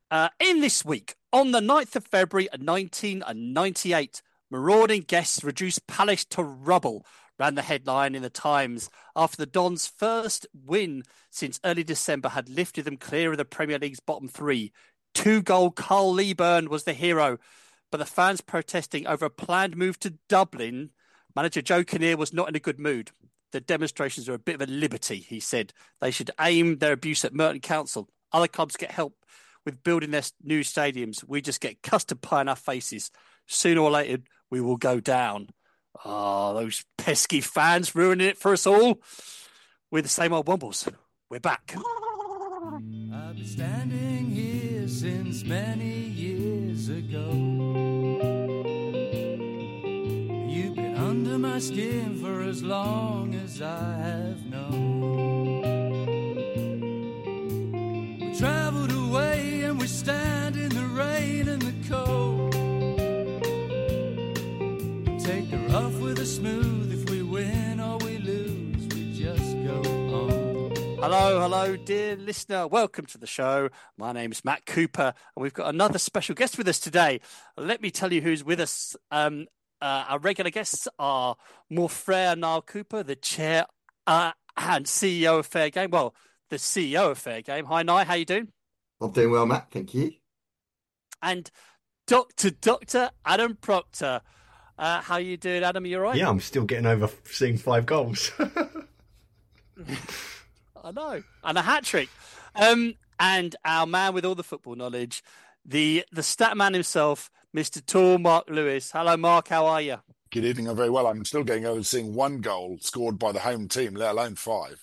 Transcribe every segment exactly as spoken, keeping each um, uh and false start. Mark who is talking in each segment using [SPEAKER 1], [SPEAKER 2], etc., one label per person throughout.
[SPEAKER 1] Uh, in this week, on the ninth of February nineteen ninety-eight, marauding guests reduced Palace to rubble, ran the headline in the Times after the Dons' first win since early December had lifted them clear of the Premier League's bottom three. Two-goal Carl Leaburn was the hero, but the fans protesting over a planned move to Dublin, manager Joe Kinnear was not in a good mood. The demonstrations are a bit of a liberty, he said. They should aim their abuse at Merton Council. Other clubs get help with building their new stadiums. We just get custard pie in our faces. Sooner or later, we will go down. Oh, those pesky fans ruining it for us all. We're the same old Wombles. We're back.
[SPEAKER 2] I've been standing here since many years ago. You've been under my skin for as long as I have known. We traveled away and we stand in the rain and the cold. Take the rough with the smooth. If we win or we lose, we just go on.
[SPEAKER 1] Hello, hello, dear listener. Welcome to the show. My name is Matt Cooper, and we've got another special guest with us today. Let me tell you who's with us. Um, uh, our regular guests are Mon Frere Niall Cooper, the chair uh, and C E O of Fair Game. Well, the C E O of Fair Game. Hi, Niall. How you doing?
[SPEAKER 3] I'm doing well, Matt. Thank you.
[SPEAKER 1] And Doctor Doctor Adam Proctor. Uh, how you doing, Adam? Are you all right?
[SPEAKER 4] Yeah, I'm still getting over seeing five goals.
[SPEAKER 1] I know. And a hat-trick. Um, and our man with all the football knowledge, the the stat man himself, Mister Tall Mark Lewis. Hello, Mark. How are you?
[SPEAKER 5] Good evening. I'm very well. I'm still getting over seeing one goal scored by the home team, let alone five.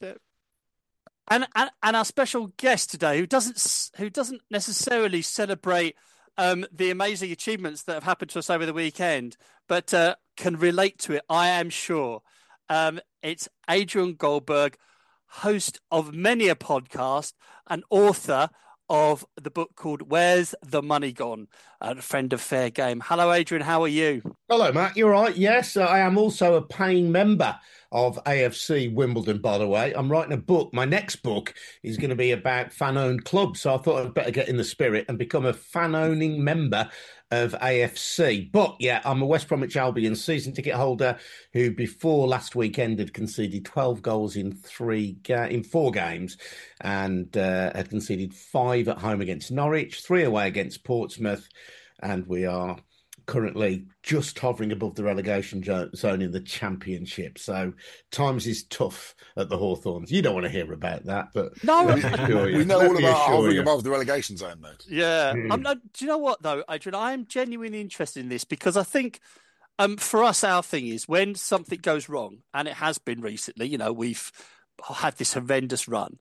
[SPEAKER 1] And and, and our special guest today, who doesn't who doesn't necessarily celebrate um, the amazing achievements that have happened to us over the weekend, but uh, can relate to it, I am sure. Um, it's Adrian Goldberg, host of many a podcast and author of the book called Where's the Money Gone? A friend of Fair Game. Hello, Adrian. How are you?
[SPEAKER 6] Hello, Matt. You're right. Yes, I am also a paying member of A F C Wimbledon, by the way. I'm writing a book. My next book is going to be about fan-owned clubs. So I thought I'd better get in the spirit and become a fan-owning member of A F C. But yeah, I'm a West Bromwich Albion season ticket holder who, before last weekend, had conceded twelve goals in three ga- in four games, and uh, had conceded five at home against Norwich, three away against Portsmouth, and we are currently just hovering above the relegation zone in the Championship. So times is tough at the Hawthorns. You don't want to hear about that, but
[SPEAKER 1] no,
[SPEAKER 5] we, we know all about hovering above the relegation zone, mate.
[SPEAKER 1] Yeah, mm. I'm not, do you know what though, Adrian? I am genuinely interested in this because I think um, for us, our thing is when something goes wrong, and it has been recently. You know, we've had this horrendous run.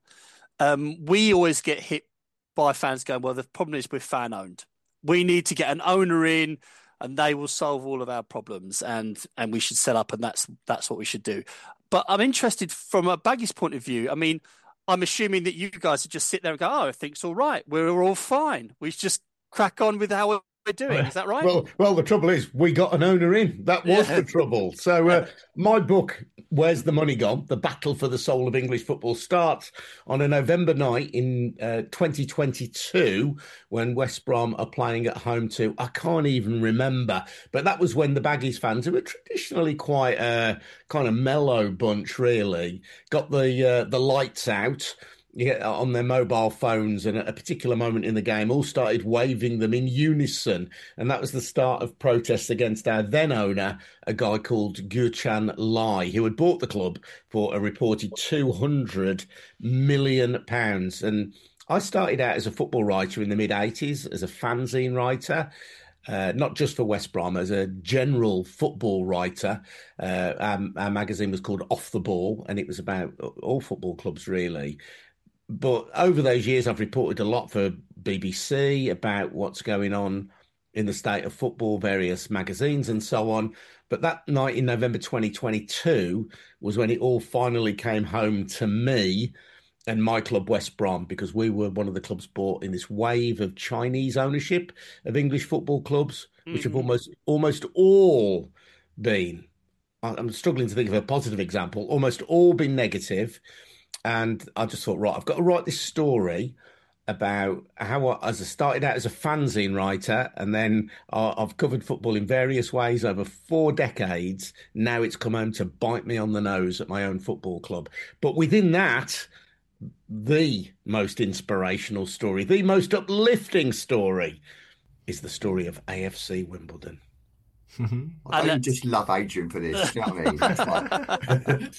[SPEAKER 1] Um, we always get hit by fans going, "Well, the problem is we're fan owned. We need to get an owner in, and they will solve all of our problems, and and we should set up, and that's that's what we should do." But I'm interested from a Baggies point of view. I mean, I'm assuming that you guys would just sit there and go, "Oh, I think it's all right. We're all fine. We just crack on with how we're doing." Is that right?
[SPEAKER 6] Well, well, the trouble is we got an owner in. That was yeah. the trouble. So uh, my book, Where's the Money Gone? The Battle for the Soul of English Football, starts on a November night in uh, twenty twenty-two when West Brom are playing at home to, I can't even remember, but that was when the Baggies fans, who are traditionally quite a kind of mellow bunch, really, got the uh, the lights out. Yeah, on their mobile phones, and at a particular moment in the game, all started waving them in unison. And that was the start of protests against our then owner, a guy called Gurchan Lai, who had bought the club for a reported two hundred million pounds. And I started out as a football writer in the mid eighties, as a fanzine writer. Uh, not just for West Brom, as a general football writer. Uh, our, our magazine was called Off the Ball, and it was about all football clubs, really. But over those years, I've reported a lot for B B C about what's going on in the state of football, various magazines and so on. But that night in November twenty twenty-two was when it all finally came home to me and my club, West Brom, because we were one of the clubs bought in this wave of Chinese ownership of English football clubs, which mm-hmm. have almost almost all been, I'm struggling to think of a positive example, almost all been negative. And I just thought, right, I've got to write this story about how I, as I started out as a fanzine writer, and then I, I've covered football in various ways over four decades. Now it's come home to bite me on the nose at my own football club. But within that, the most inspirational story, the most uplifting story, is the story of A F C Wimbledon.
[SPEAKER 3] I don't just love Adrian for this. You know what I mean? That's like...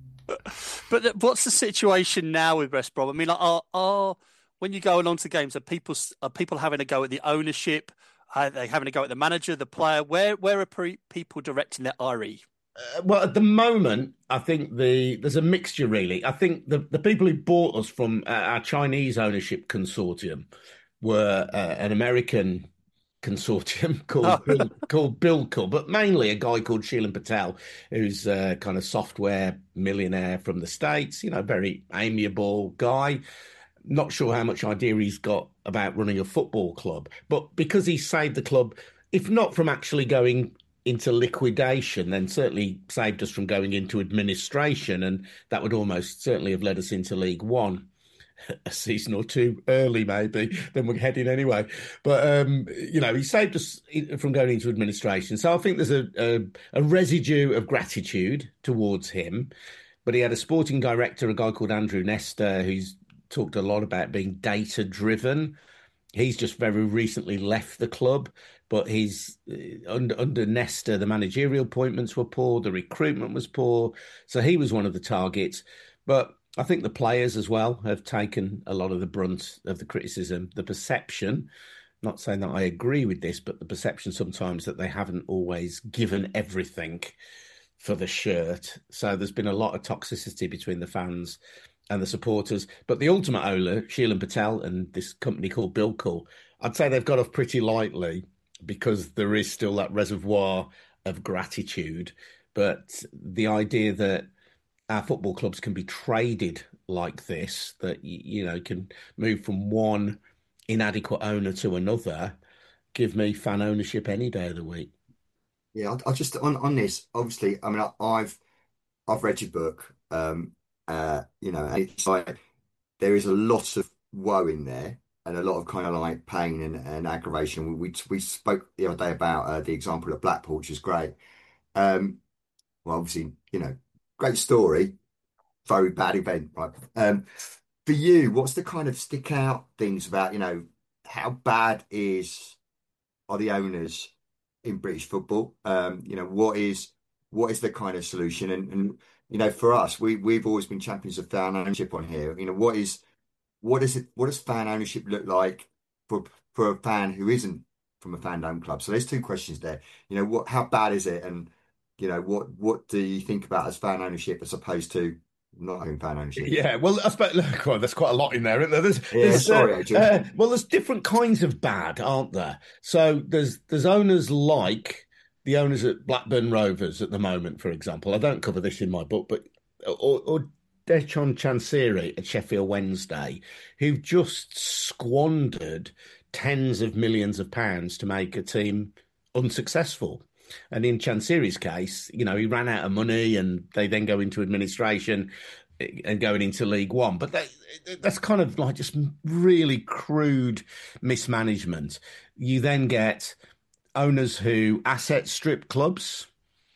[SPEAKER 1] But the, what's the situation now with West Brom? I mean, like, are, are when you go along to games, are people are people having a go at the ownership? Are they having a go at the manager, the player? Where where are pre- people directing their ire?
[SPEAKER 6] Uh, well, at the moment, I think the there's a mixture. Really, I think the the people who bought us from uh, our Chinese ownership consortium were uh, an American consortium called
[SPEAKER 1] Oh.
[SPEAKER 6] Bill, called Bilkul, but mainly a guy called Sheelan Patel, who's a kind of software millionaire from the States. You know, very amiable guy. Not sure how much idea he's got about running a football club, but because he saved the club, if not from actually going into liquidation, then certainly saved us from going into administration, and that would almost certainly have led us into League One a season or two early, maybe, then we're heading anyway. But, um, you know, he saved us from going into administration. So I think there's a, a, a residue of gratitude towards him. But he had a sporting director, a guy called Andrew Nestor, who's talked a lot about being data-driven. He's just very recently left the club, but he's uh, under, under Nestor, the managerial appointments were poor, the recruitment was poor. So he was one of the targets. But I think the players as well have taken a lot of the brunt of the criticism, the perception, not saying that I agree with this, but the perception sometimes that they haven't always given everything for the shirt. So there's been a lot of toxicity between the fans and the supporters. But the ultimate owner, Sheelan Patel, and this company called Bilkul, I'd say they've got off pretty lightly because there is still that reservoir of gratitude. But the idea that our football clubs can be traded like this, that, you know, can move from one inadequate owner to another, give me fan ownership any day of the week.
[SPEAKER 3] Yeah, I, I just on on this. Obviously, I mean, I, I've I've read your book. Um, uh, you know, and it's like there is a lot of woe in there, and a lot of kind of like pain and, and aggravation. We, we we spoke the other day about uh, the example of Blackpool, which is great. Um, well, obviously, you know, great story, very bad event, right? Um, for you, what's the kind of stick out things about, you know, how bad is are the owners in British football? Um, you know, what is what is the kind of solution? And, and you know, for us, we we've always been champions of fan ownership on here. You know, what is what is it? What does fan ownership look like for for a fan who isn't from a fandom club? So there's two questions there. You know, what how bad is it, and you know, what what do you think about as fan ownership as opposed to not having fan ownership?
[SPEAKER 6] Yeah, well, I suppose, look, well, there's quite a lot in there, isn't there? There's,
[SPEAKER 3] Yeah,
[SPEAKER 6] there's,
[SPEAKER 3] sorry,
[SPEAKER 6] uh,
[SPEAKER 3] Adrian.
[SPEAKER 6] uh, well, there's different kinds of bad, aren't there? So there's there's owners like the owners at Blackburn Rovers at the moment, for example. I don't cover this in my book, but or, or Dechon Chansiri at Sheffield Wednesday, who've just squandered tens of millions of pounds to make a team unsuccessful. And in Chansiri's case, you know, he ran out of money and they then go into administration and going into League One. But that, that's kind of like just really crude mismanagement. You then get owners who asset strip clubs.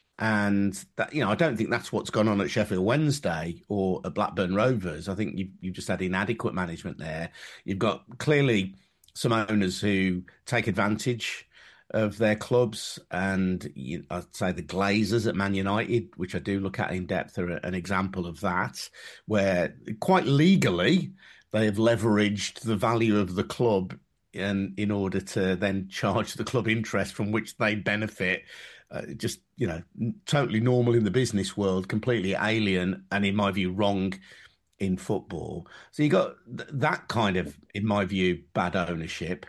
[SPEAKER 6] And that, you know, I don't think that's what's gone on at Sheffield Wednesday or at Blackburn Rovers. I think you've, you've just had inadequate management there. You've got clearly some owners who take advantage of their clubs, and you, I'd say the Glazers at Man United, which I do look at in depth, are an example of that, where quite legally they have leveraged the value of the club and in order to then charge the club interest from which they benefit. Uh, just, you know, totally normal in the business world, completely alien, and in my view, wrong in football. So you got th- that kind of, in my view, bad ownership.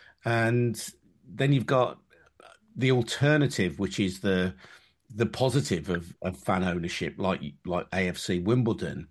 [SPEAKER 6] And then you've got the alternative, which is the the positive of, of fan ownership, like like A F C Wimbledon.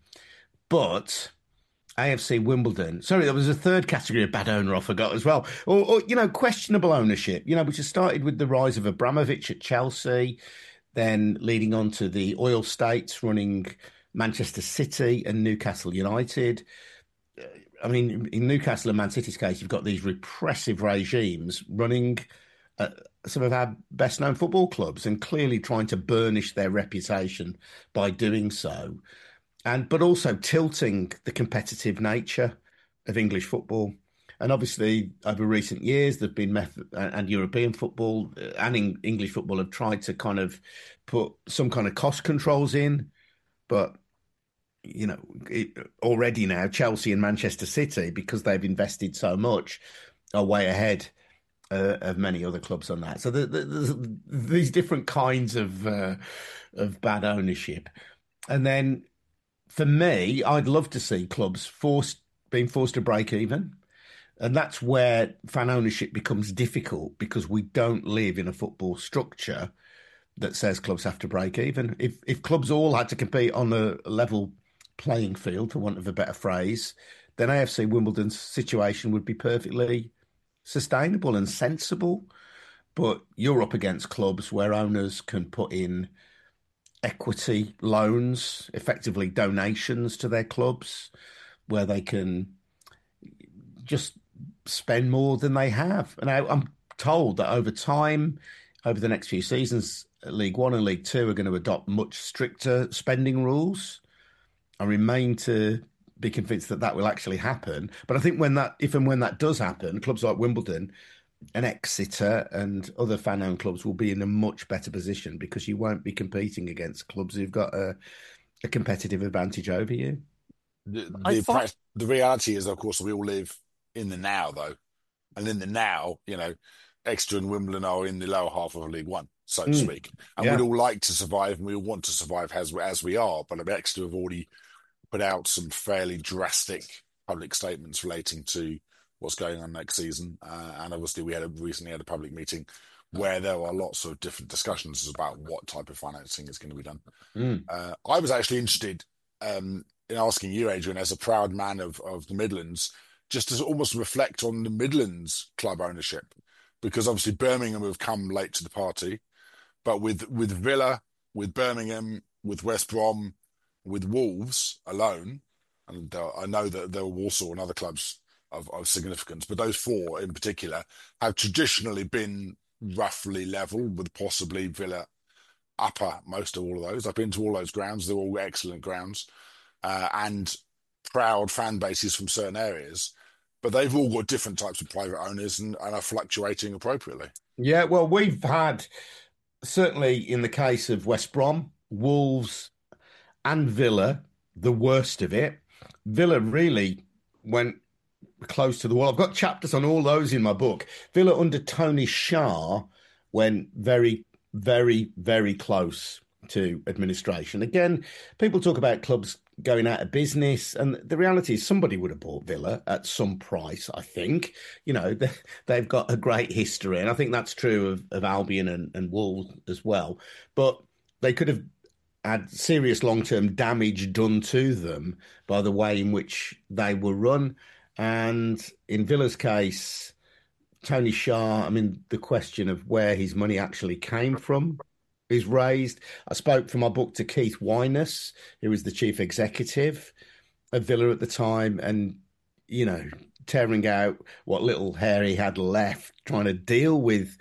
[SPEAKER 6] But A F C Wimbledon, sorry, there was a third category of bad owner I forgot as well. Or, or, you know, questionable ownership, you know, which has started with the rise of Abramovich at Chelsea, then leading on to the oil states running Manchester City and Newcastle United. I mean, in Newcastle and Man City's case, you've got these repressive regimes running uh, some of our best-known football clubs and clearly trying to burnish their reputation by doing so, and but also tilting the competitive nature of English football. And obviously, over recent years, there've been method, and European football and English football have tried to kind of put some kind of cost controls in, but you know, it, already now Chelsea and Manchester City, because they've invested so much, are way ahead uh, of many other clubs on that. So the, the, the, these different kinds of uh, of bad ownership, and then for me, I'd love to see clubs forced being forced to break even, and that's where fan ownership becomes difficult because we don't live in a football structure that says clubs have to break even. If if clubs all had to compete on a level playing field, for want of a better phrase, then A F C Wimbledon's situation would be perfectly sustainable and sensible. But you're up against clubs where owners can put in equity loans, effectively donations to their clubs, where they can just spend more than they have. And I, I'm told that over time, over the next few seasons, League One and League Two are going to adopt much stricter spending rules. I remain to be convinced that that will actually happen. But I think when that, if and when that does happen, clubs like Wimbledon and Exeter and other fan-owned clubs will be in a much better position because you won't be competing against clubs who've got a, a competitive advantage over you.
[SPEAKER 5] The,
[SPEAKER 1] I
[SPEAKER 5] the,
[SPEAKER 1] thought-
[SPEAKER 5] the reality is, of course, we all live in the now, though. And in the now, you know, Exeter and Wimbledon are in the lower half of League One, so to
[SPEAKER 6] Mm.
[SPEAKER 5] speak. And
[SPEAKER 6] Yeah.
[SPEAKER 5] we'd all like to survive, and we all want to survive as, as we are. But Exeter have already put out some fairly drastic public statements relating to what's going on next season. Uh, and obviously, we had a, recently had a public meeting where there are lots of different discussions about what type of financing is going to be done.
[SPEAKER 6] Mm.
[SPEAKER 5] Uh, I was actually interested um, in asking you, Adrian, as a proud man of, of the Midlands, just to almost reflect on the Midlands club ownership, because obviously Birmingham have come late to the party, but with with Villa, with Birmingham, with West Brom, with Wolves alone, and uh, I know that there were also and other clubs of, of significance, but those four in particular have traditionally been roughly level, with possibly Villa upper most of all of those. I've been to all those grounds; they're all excellent grounds, uh, and proud fan bases from certain areas. But they've all got different types of private owners and, and are fluctuating appropriately.
[SPEAKER 6] Yeah, well, we've had, certainly in the case of West Brom, Wolves and Villa, the worst of it. Villa really went close to the wall. I've got chapters on all those in my book. Villa under Tony Shah went very, very, very close to administration. Again, people talk about clubs going out of business, and the reality is somebody would have bought Villa at some price, I think. You know, they, they've got a great history, and I think that's true of, of Albion and, and Wolves as well. But they could have had serious long-term damage done to them by the way in which they were run. And in Villa's case, Tony Shah, I mean, the question of where his money actually came from is raised. I spoke for my book to Keith Wyness, who was the chief executive of Villa at the time, and, you know, tearing out what little hair he had left, trying to deal with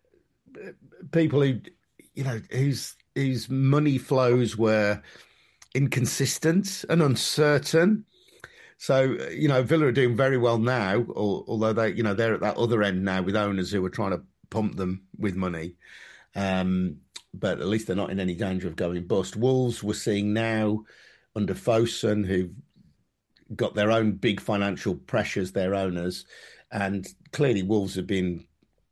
[SPEAKER 6] people who, you know, whose whose money flows were inconsistent and uncertain. So, you know, Villa are doing very well now, although they, you know, they're at that other end now with owners who are trying to pump them with money. Um, but at least they're not in any danger of going bust. Wolves we're seeing now under Fosun, who've got their own big financial pressures, their owners, and clearly Wolves have been,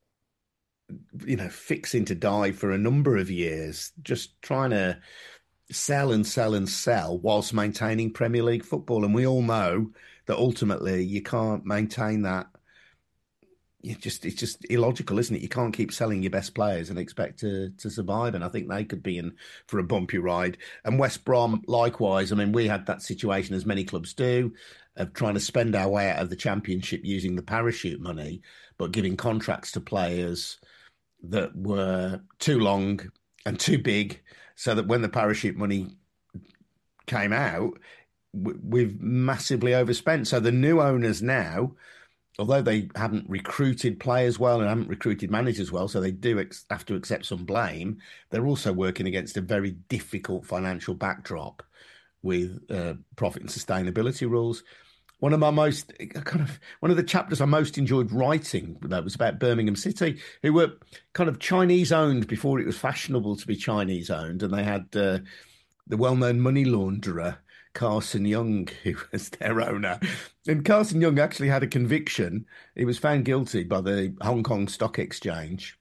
[SPEAKER 6] you know, fixing to die for a number of years, just trying to sell and sell and sell whilst maintaining Premier League football. And we all know that ultimately you can't maintain that. You just it's just illogical, isn't it? You can't keep selling your best players and expect to to survive. And I think they could be in for a bumpy ride. And West Brom, likewise. I mean, we had that situation, as many clubs do, of trying to spend our way out of the Championship using the parachute money, but giving contracts to players that were too long and too big, so that when the parachute money came out, w- we've massively overspent. So the new owners now, although they haven't recruited players well and haven't recruited managers well, so they do ex- have to accept some blame, they're also working against a very difficult financial backdrop with uh, profit and sustainability rules. One of my most kind of one of the chapters I most enjoyed writing that was about Birmingham City, who were kind of Chinese owned before it was fashionable to be Chinese owned, and they had uh, the well-known money launderer Carson Young, who was their owner. And Carson Young actually had a conviction. He was found guilty by the Hong Kong Stock Exchange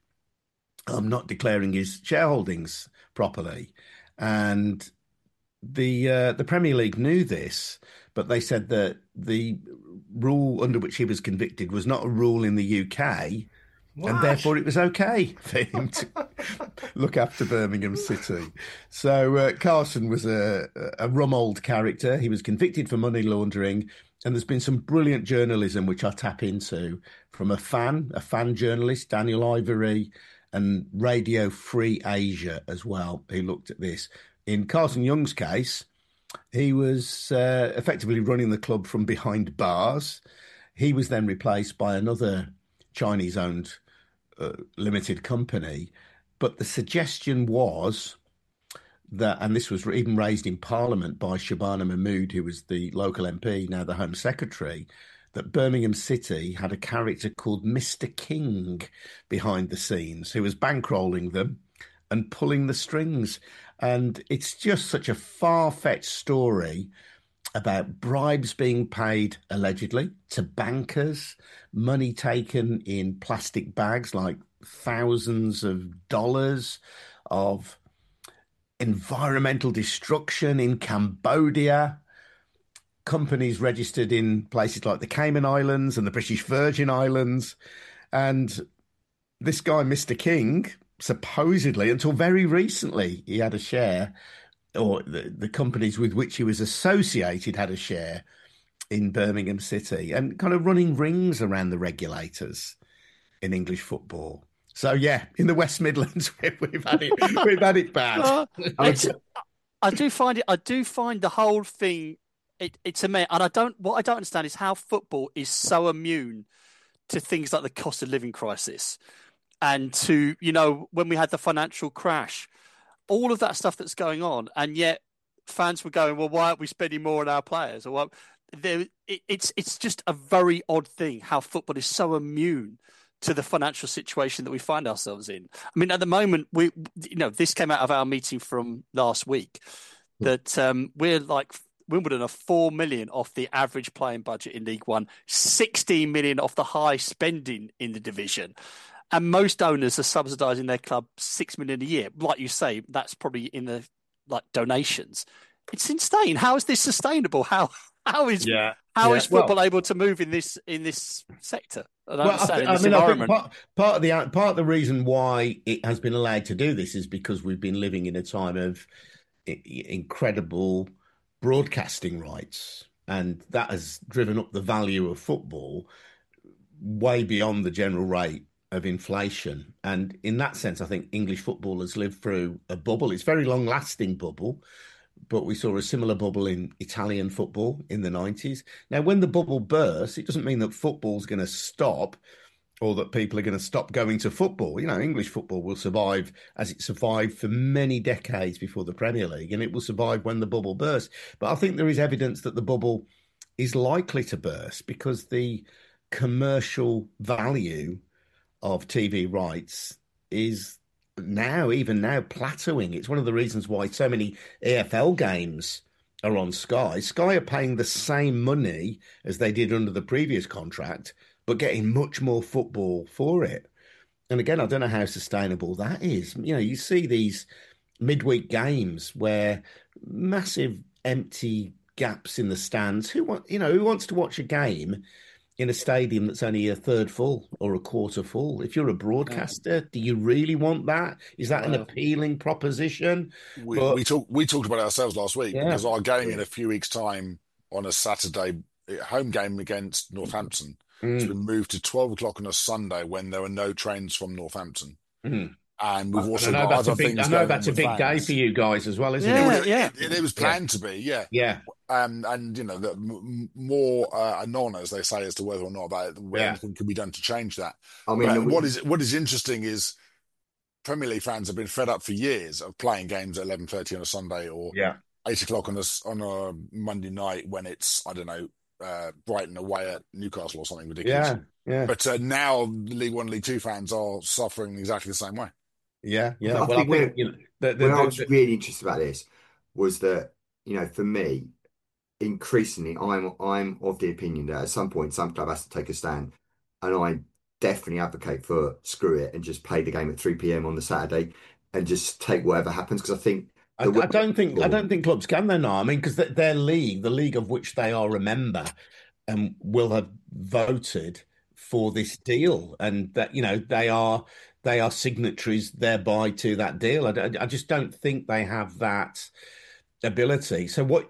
[SPEAKER 6] of not declaring his shareholdings properly, and the uh, the Premier League knew this. But they said that the rule under which he was convicted was not a rule in the U K,
[SPEAKER 4] What?
[SPEAKER 6] and therefore it was okay for him to look after Birmingham City. So uh, Carson was a, a rum old character. He was convicted for money laundering, and there's been some brilliant journalism which I tap into from a fan, a fan journalist, Daniel Ivory, and Radio Free Asia as well, who looked at this. In Carson Young's case, he was uh, effectively running the club from behind bars. He was then replaced by another Chinese-owned uh, limited company. But the suggestion was that, and this was even raised in Parliament by Shabana Mahmood, who was the local M P, now the Home Secretary, that Birmingham City had a character called Mister King behind the scenes who was bankrolling them and pulling the strings. And it's just such a far-fetched story about bribes being paid, allegedly, to bankers, money taken in plastic bags, like thousands of dollars, of environmental destruction in Cambodia, companies registered in places like the Cayman Islands and the British Virgin Islands. And this guy, Mister King, supposedly, until very recently, he had a share, or the, the companies with which he was associated had a share in Birmingham City, and kind of running rings around the regulators in English football. So yeah, in the West Midlands, we've had it, we've had it bad.
[SPEAKER 1] Uh, it's, I do find it. I do find the whole thing. It, it's a mess, and I don't. What I don't understand is how football is so immune to things like the cost of living crisis. And to, you know, when we had the financial crash, all of that stuff that's going on, and yet fans were going, well, why aren't we spending more on our players? Or what? There, it, it's it's just a very odd thing how football is so immune to the financial situation that we find ourselves in. I mean, at the moment, we, you know, this came out of our meeting from last week that um, we're like Wimbledon are four million off the average playing budget in League One, sixteen million off the high spending in the division. And most owners are subsidising their club six million a year. Like you say, that's probably in the like donations. It's insane. How is this sustainable? How how is
[SPEAKER 6] yeah.
[SPEAKER 1] how
[SPEAKER 6] yeah.
[SPEAKER 1] is football
[SPEAKER 6] well,
[SPEAKER 1] able to move in this in this sector? I don't
[SPEAKER 6] well,
[SPEAKER 1] understand
[SPEAKER 6] I,
[SPEAKER 1] in this
[SPEAKER 6] I mean,
[SPEAKER 1] environment.
[SPEAKER 6] I think part, part of the part of the reason why it has been allowed to do this is because we've been living in a time of incredible broadcasting rights, and that has driven up the value of football way beyond the general rate of inflation. And in that sense, I think English football has lived through a bubble. It's a very long-lasting bubble, but we saw a similar bubble in Italian football in the nineties. Now, when the bubble bursts, it doesn't mean that football's going to stop or that people are going to stop going to football. You know, English football will survive as it survived for many decades before the Premier League, and it will survive when the bubble bursts. But I think there is evidence that the bubble is likely to burst because the commercial value of T V rights is now, even now, plateauing. It's one of the reasons why so many A F L games are on Sky. Sky are paying the same money as they did under the previous contract, but getting much more football for it. And again, I don't know how sustainable that is. You know, you see these midweek games where massive empty gaps in the stands. Who want, you know, who wants to watch a game in a stadium that's only a third full or a quarter full? If you're a broadcaster, do you really want that? Is that an appealing proposition?
[SPEAKER 5] We
[SPEAKER 6] But,
[SPEAKER 5] we talked we talked about it ourselves last week
[SPEAKER 6] Yeah.
[SPEAKER 5] because our game in a few weeks' time on a Saturday home game against Northampton has
[SPEAKER 6] mm,
[SPEAKER 5] been moved to twelve o'clock on a Sunday when there are no trains from Northampton.
[SPEAKER 6] mm,
[SPEAKER 5] And we've
[SPEAKER 6] And
[SPEAKER 5] also
[SPEAKER 6] I know
[SPEAKER 5] got
[SPEAKER 6] that's
[SPEAKER 5] other
[SPEAKER 6] a big,
[SPEAKER 5] things
[SPEAKER 6] I know
[SPEAKER 5] going
[SPEAKER 6] that's
[SPEAKER 5] on
[SPEAKER 6] a
[SPEAKER 5] with
[SPEAKER 6] big day
[SPEAKER 5] fans.
[SPEAKER 6] for you guys as well, isn't
[SPEAKER 1] Yeah,
[SPEAKER 6] it?
[SPEAKER 1] yeah.
[SPEAKER 5] It, it was planned to be, yeah.
[SPEAKER 6] Yeah.
[SPEAKER 5] Um, and, you know, the, m- more uh, anon, as they say, as to whether or not that
[SPEAKER 6] Yeah.
[SPEAKER 5] anything can be done to change that.
[SPEAKER 3] I mean,
[SPEAKER 5] But
[SPEAKER 3] we-
[SPEAKER 5] what is what is interesting is Premier League fans have been fed up for years of playing games at eleven thirty on a Sunday or
[SPEAKER 6] Yeah.
[SPEAKER 5] eight o'clock on a, s- on a Monday night when it's, I don't know, uh, Brighton away at Newcastle or something ridiculous.
[SPEAKER 6] Yeah. Yeah.
[SPEAKER 5] But uh, now League One, League Two fans are suffering exactly the same way.
[SPEAKER 6] Yeah. Yeah.
[SPEAKER 3] I
[SPEAKER 6] Well, I
[SPEAKER 3] think
[SPEAKER 6] think,
[SPEAKER 3] where-
[SPEAKER 6] you know, the, the,
[SPEAKER 3] Where I
[SPEAKER 6] the,
[SPEAKER 3] was
[SPEAKER 6] the-
[SPEAKER 3] really interested about this was that, you know, for me, increasingly, I'm I'm of the opinion that at some point some club has to take a stand, and I definitely advocate for screw it and just play the game at three p m on the Saturday and just take whatever happens because I think
[SPEAKER 6] I,
[SPEAKER 3] the
[SPEAKER 6] I don't think I don't think clubs can though now. I mean, because their league, the league of which they are a member, and will have voted for this deal, and that you know they are they are signatories thereby to that deal. I, I just don't think they have that ability. So what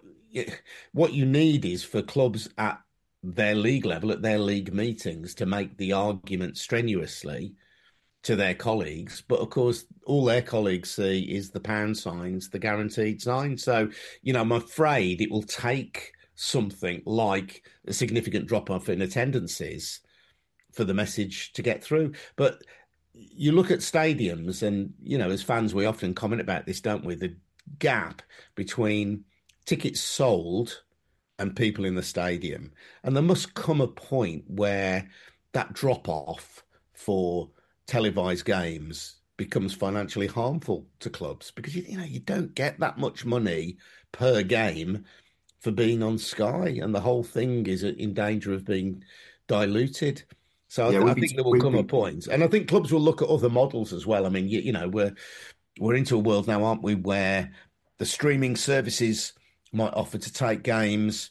[SPEAKER 6] what you need is for clubs at their league level, at their league meetings, to make the argument strenuously to their colleagues. But of course, all their colleagues see is the pound signs, the guaranteed sign. So, you know, I'm afraid it will take something like a significant drop off in attendances for the message to get through. But you look at stadiums and, you know, as fans, we often comment about this, don't we? The gap between tickets sold and people in the stadium. And there must come a point where that drop off for televised games becomes financially harmful to clubs because you, you know you don't get that much money per game for being on Sky, and the whole thing is in danger of being diluted. So
[SPEAKER 3] Yeah,
[SPEAKER 6] I,
[SPEAKER 3] we've
[SPEAKER 6] I
[SPEAKER 3] been-
[SPEAKER 6] think there will
[SPEAKER 3] we've
[SPEAKER 6] come a
[SPEAKER 3] been-
[SPEAKER 6] point, and I think clubs will look at other models as well. I mean, you, you know, we're we're into a world now, aren't we, where the streaming services might offer to take games,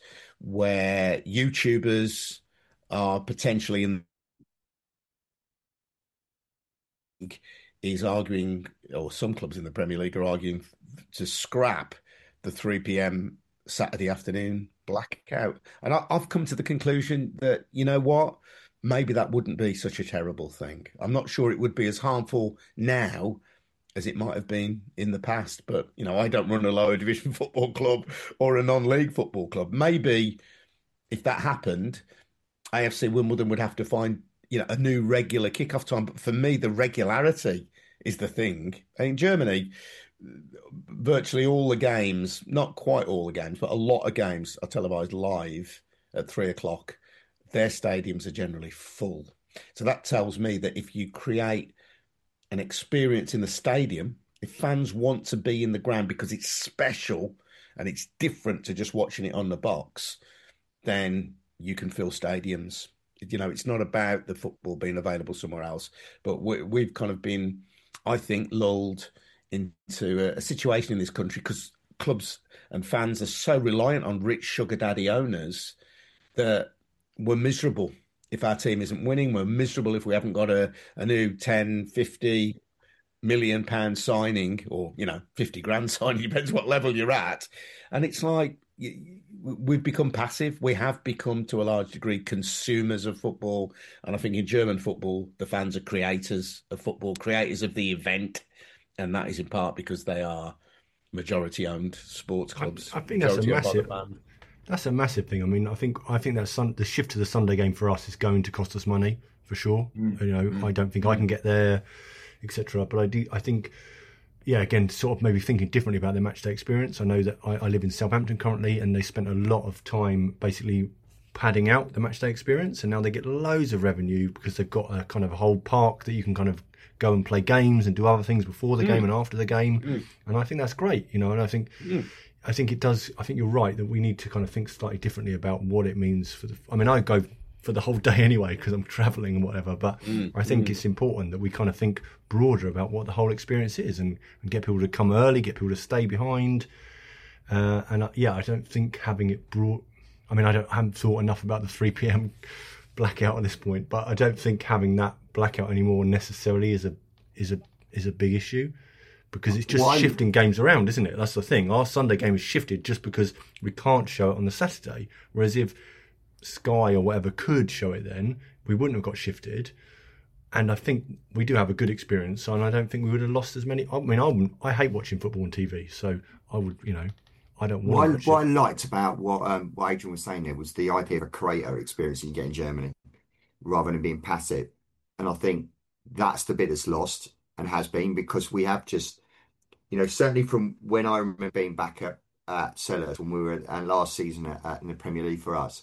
[SPEAKER 6] where YouTubers are potentially in is arguing, or some clubs in the Premier League are arguing to scrap the three p m Saturday afternoon blackout. And I, I've come to the conclusion that, you know what, maybe that wouldn't be such a terrible thing. I'm not sure it would be as harmful now as it might have been in the past. But, you know, I don't run a lower division football club or a non-league football club. Maybe if that happened, A F C Wimbledon would have to find, you know, a new regular kickoff time. But for me, the regularity is the thing. In Germany, virtually all the games, not quite all the games, but a lot of games are televised live at three o'clock. Their stadiums are generally full. So that tells me that if you create an experience in the stadium, if fans want to be in the ground because it's special and it's different to just watching it on the box, then you can fill stadiums. You know, it's not about the football being available somewhere else, but we, we've kind of been, I think, lulled into a, a situation in this country because clubs and fans are so reliant on rich sugar daddy owners that we're miserable if our team isn't winning. We're miserable if we haven't got a, a new ten, fifty million pound signing, or, you know, fifty grand signing, depends what level you're at. And it's like, we've become passive. We have become, to a large degree, consumers of football. And I think in German football, the fans are creators of football, creators of the event. And that is in part because they are majority-owned sports clubs.
[SPEAKER 4] I, I think that's a
[SPEAKER 6] Majority owned by
[SPEAKER 4] massive.
[SPEAKER 6] the band.
[SPEAKER 4] That's a massive thing. I mean, I think I think that sun, the shift to the Sunday game for us is going to cost us money for sure. Mm. You know, mm. I don't think mm. I can get there, et cetera. But I do. I think, yeah, again, sort of maybe thinking differently about the matchday experience. I know that I, I live in Southampton currently, and they spent a lot of time basically padding out the matchday experience, and now they get loads of revenue because they've got a kind of a whole park that you can kind of go and play games and do other things before the mm. game and after the game. Mm. And I think that's great, you know, and I think. Mm. I think it does. I think you're right that we need to kind of think slightly differently about what it means for the. I mean, I go for the whole day anyway because I'm travelling and whatever. But mm, I think mm. it's important that we kind of think broader about what the whole experience is and, and get people to come early, get people to stay behind. Uh, and uh, yeah, I don't think having it broad. I mean, I don't I haven't thought enough about the three p m blackout at this point, but I don't think having that blackout anymore necessarily is a is a is a big issue. Because it's just Why? shifting games around, isn't it? That's the thing. Our Sunday game is shifted just because we can't show it on the Saturday. Whereas if Sky or whatever could show it then, we wouldn't have got shifted. and I think we do have a good experience, and I don't think we would have lost as many. I mean, I wouldn't, I hate watching football on T V, so I would, you know, I don't
[SPEAKER 3] What,
[SPEAKER 4] want
[SPEAKER 3] I,
[SPEAKER 4] to watch
[SPEAKER 3] what I
[SPEAKER 4] it.
[SPEAKER 3] liked about what um, what Adrian was saying there was the idea of a creator experience that you get in Germany rather than being passive. And I think that's the bit that's lost and has been, because we have just, you know, certainly from when I remember being back at, at Sellers when we were and last season at, at, in the Premier League for us,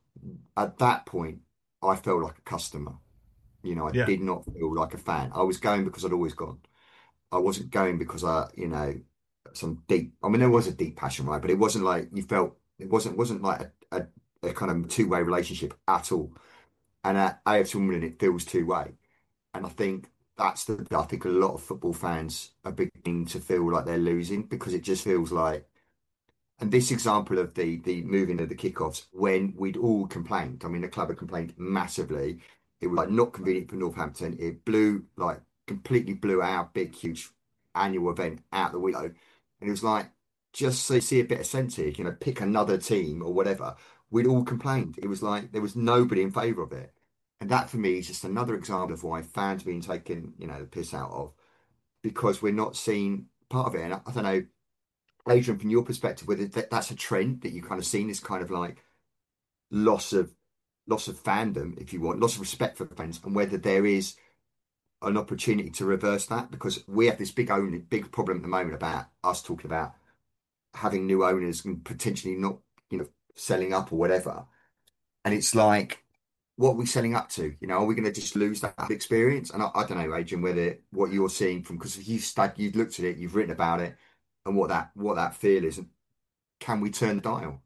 [SPEAKER 3] at that point, I felt like a customer. You know, I
[SPEAKER 4] Yeah,
[SPEAKER 3] did not feel like a fan. I was going because I'd always gone. I wasn't going because I, you know, some deep. I mean, there was a deep passion, right? But it wasn't like you felt. It wasn't wasn't like a, a, a kind of two way relationship at all. And at A F C Wimbledon, it feels two way. And I think that's the. I think a lot of football fans are beginning to feel like they're losing, because it just feels like. And this example of the the moving of the kickoffs, when we'd all complained. I mean, the club had complained massively. It was like not convenient for Northampton. It blew like completely blew our big huge annual event out the window. And it was like, just so you see a bit of sense here, you know, pick another team or whatever. We'd all complained. It was like there was nobody in favour of it. And that for me is just another example of why fans are being taken, you know, the piss out of, because we're not seeing part of it. And I, I don't know, Adrian, from your perspective, whether that, that's a trend that you kind of seen, this kind of like loss of loss of fandom, if you want, loss of respect for fans, and whether there is an opportunity to reverse that, because we have this big only big problem at the moment about us talking about having new owners and potentially not, you know, selling up or whatever. And it's like, what are we selling up to? You know, are we going to just lose that experience? And I, I don't know, Adrian, whether what you're seeing from, because you've stud, you've looked at it, you've written about it, and what that what that feel is, and can we turn the dial?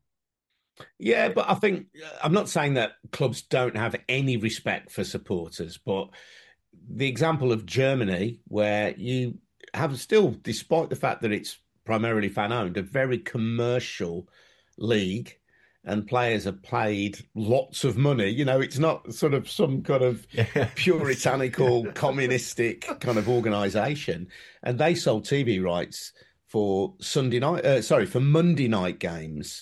[SPEAKER 6] Yeah, but I think I'm not saying that clubs don't have any respect for supporters, but the example of Germany, where you have still, despite the fact that it's primarily fan owned, a very commercial league, and players are paid lots of money. You know, it's not sort of some kind of
[SPEAKER 4] yeah,
[SPEAKER 6] puritanical, communistic kind of organisation, and they sold T V rights for Sunday night, uh, sorry, for Monday night games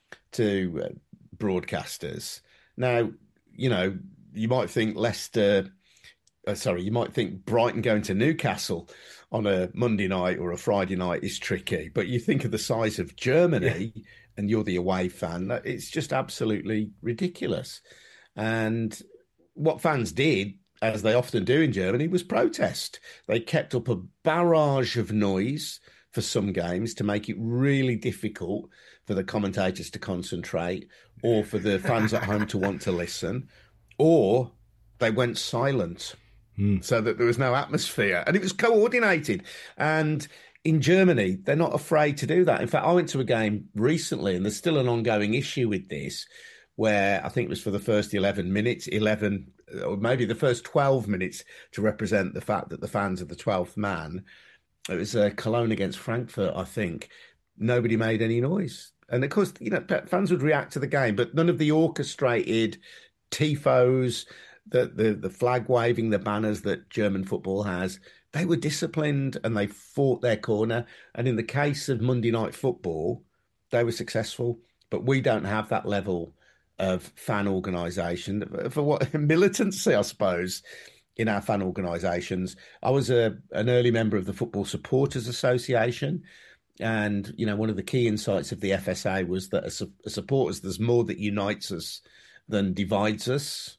[SPEAKER 6] to uh, broadcasters. Now, you know, you might think Leicester, uh, sorry, you might think Brighton going to Newcastle on a Monday night or a Friday night is tricky, but you think of the size of Germany, yeah, and you're the away fan, it's just absolutely ridiculous. And what fans did, as they often do in Germany, was protest. They kept up a barrage of noise for some games to make it really difficult for the commentators to concentrate, or for the fans at home to want to listen, or they went silent mm. so that there was no atmosphere, and it was coordinated. And in Germany, they're not afraid to do that. In fact, I went to a game recently, and there's still an ongoing issue with this, where I think it was for the first eleven minutes, eleven, or maybe the first twelve minutes, to represent the fact that the fans are the twelfth man. It was uh, Cologne against Frankfurt, I think. Nobody made any noise. And of course, you know, fans would react to the game, but none of the orchestrated tifos, the, the, the flag waving, the banners that German football has. They were disciplined and they fought their corner. And in the case of Monday Night Football, they were successful. But we don't have that level of fan organisation for what militancy, I suppose, in our fan organisations. I was a an early member of the Football Supporters Association, and you know, one of the key insights of the F S A was that as, as supporters, there's more that unites us than divides us.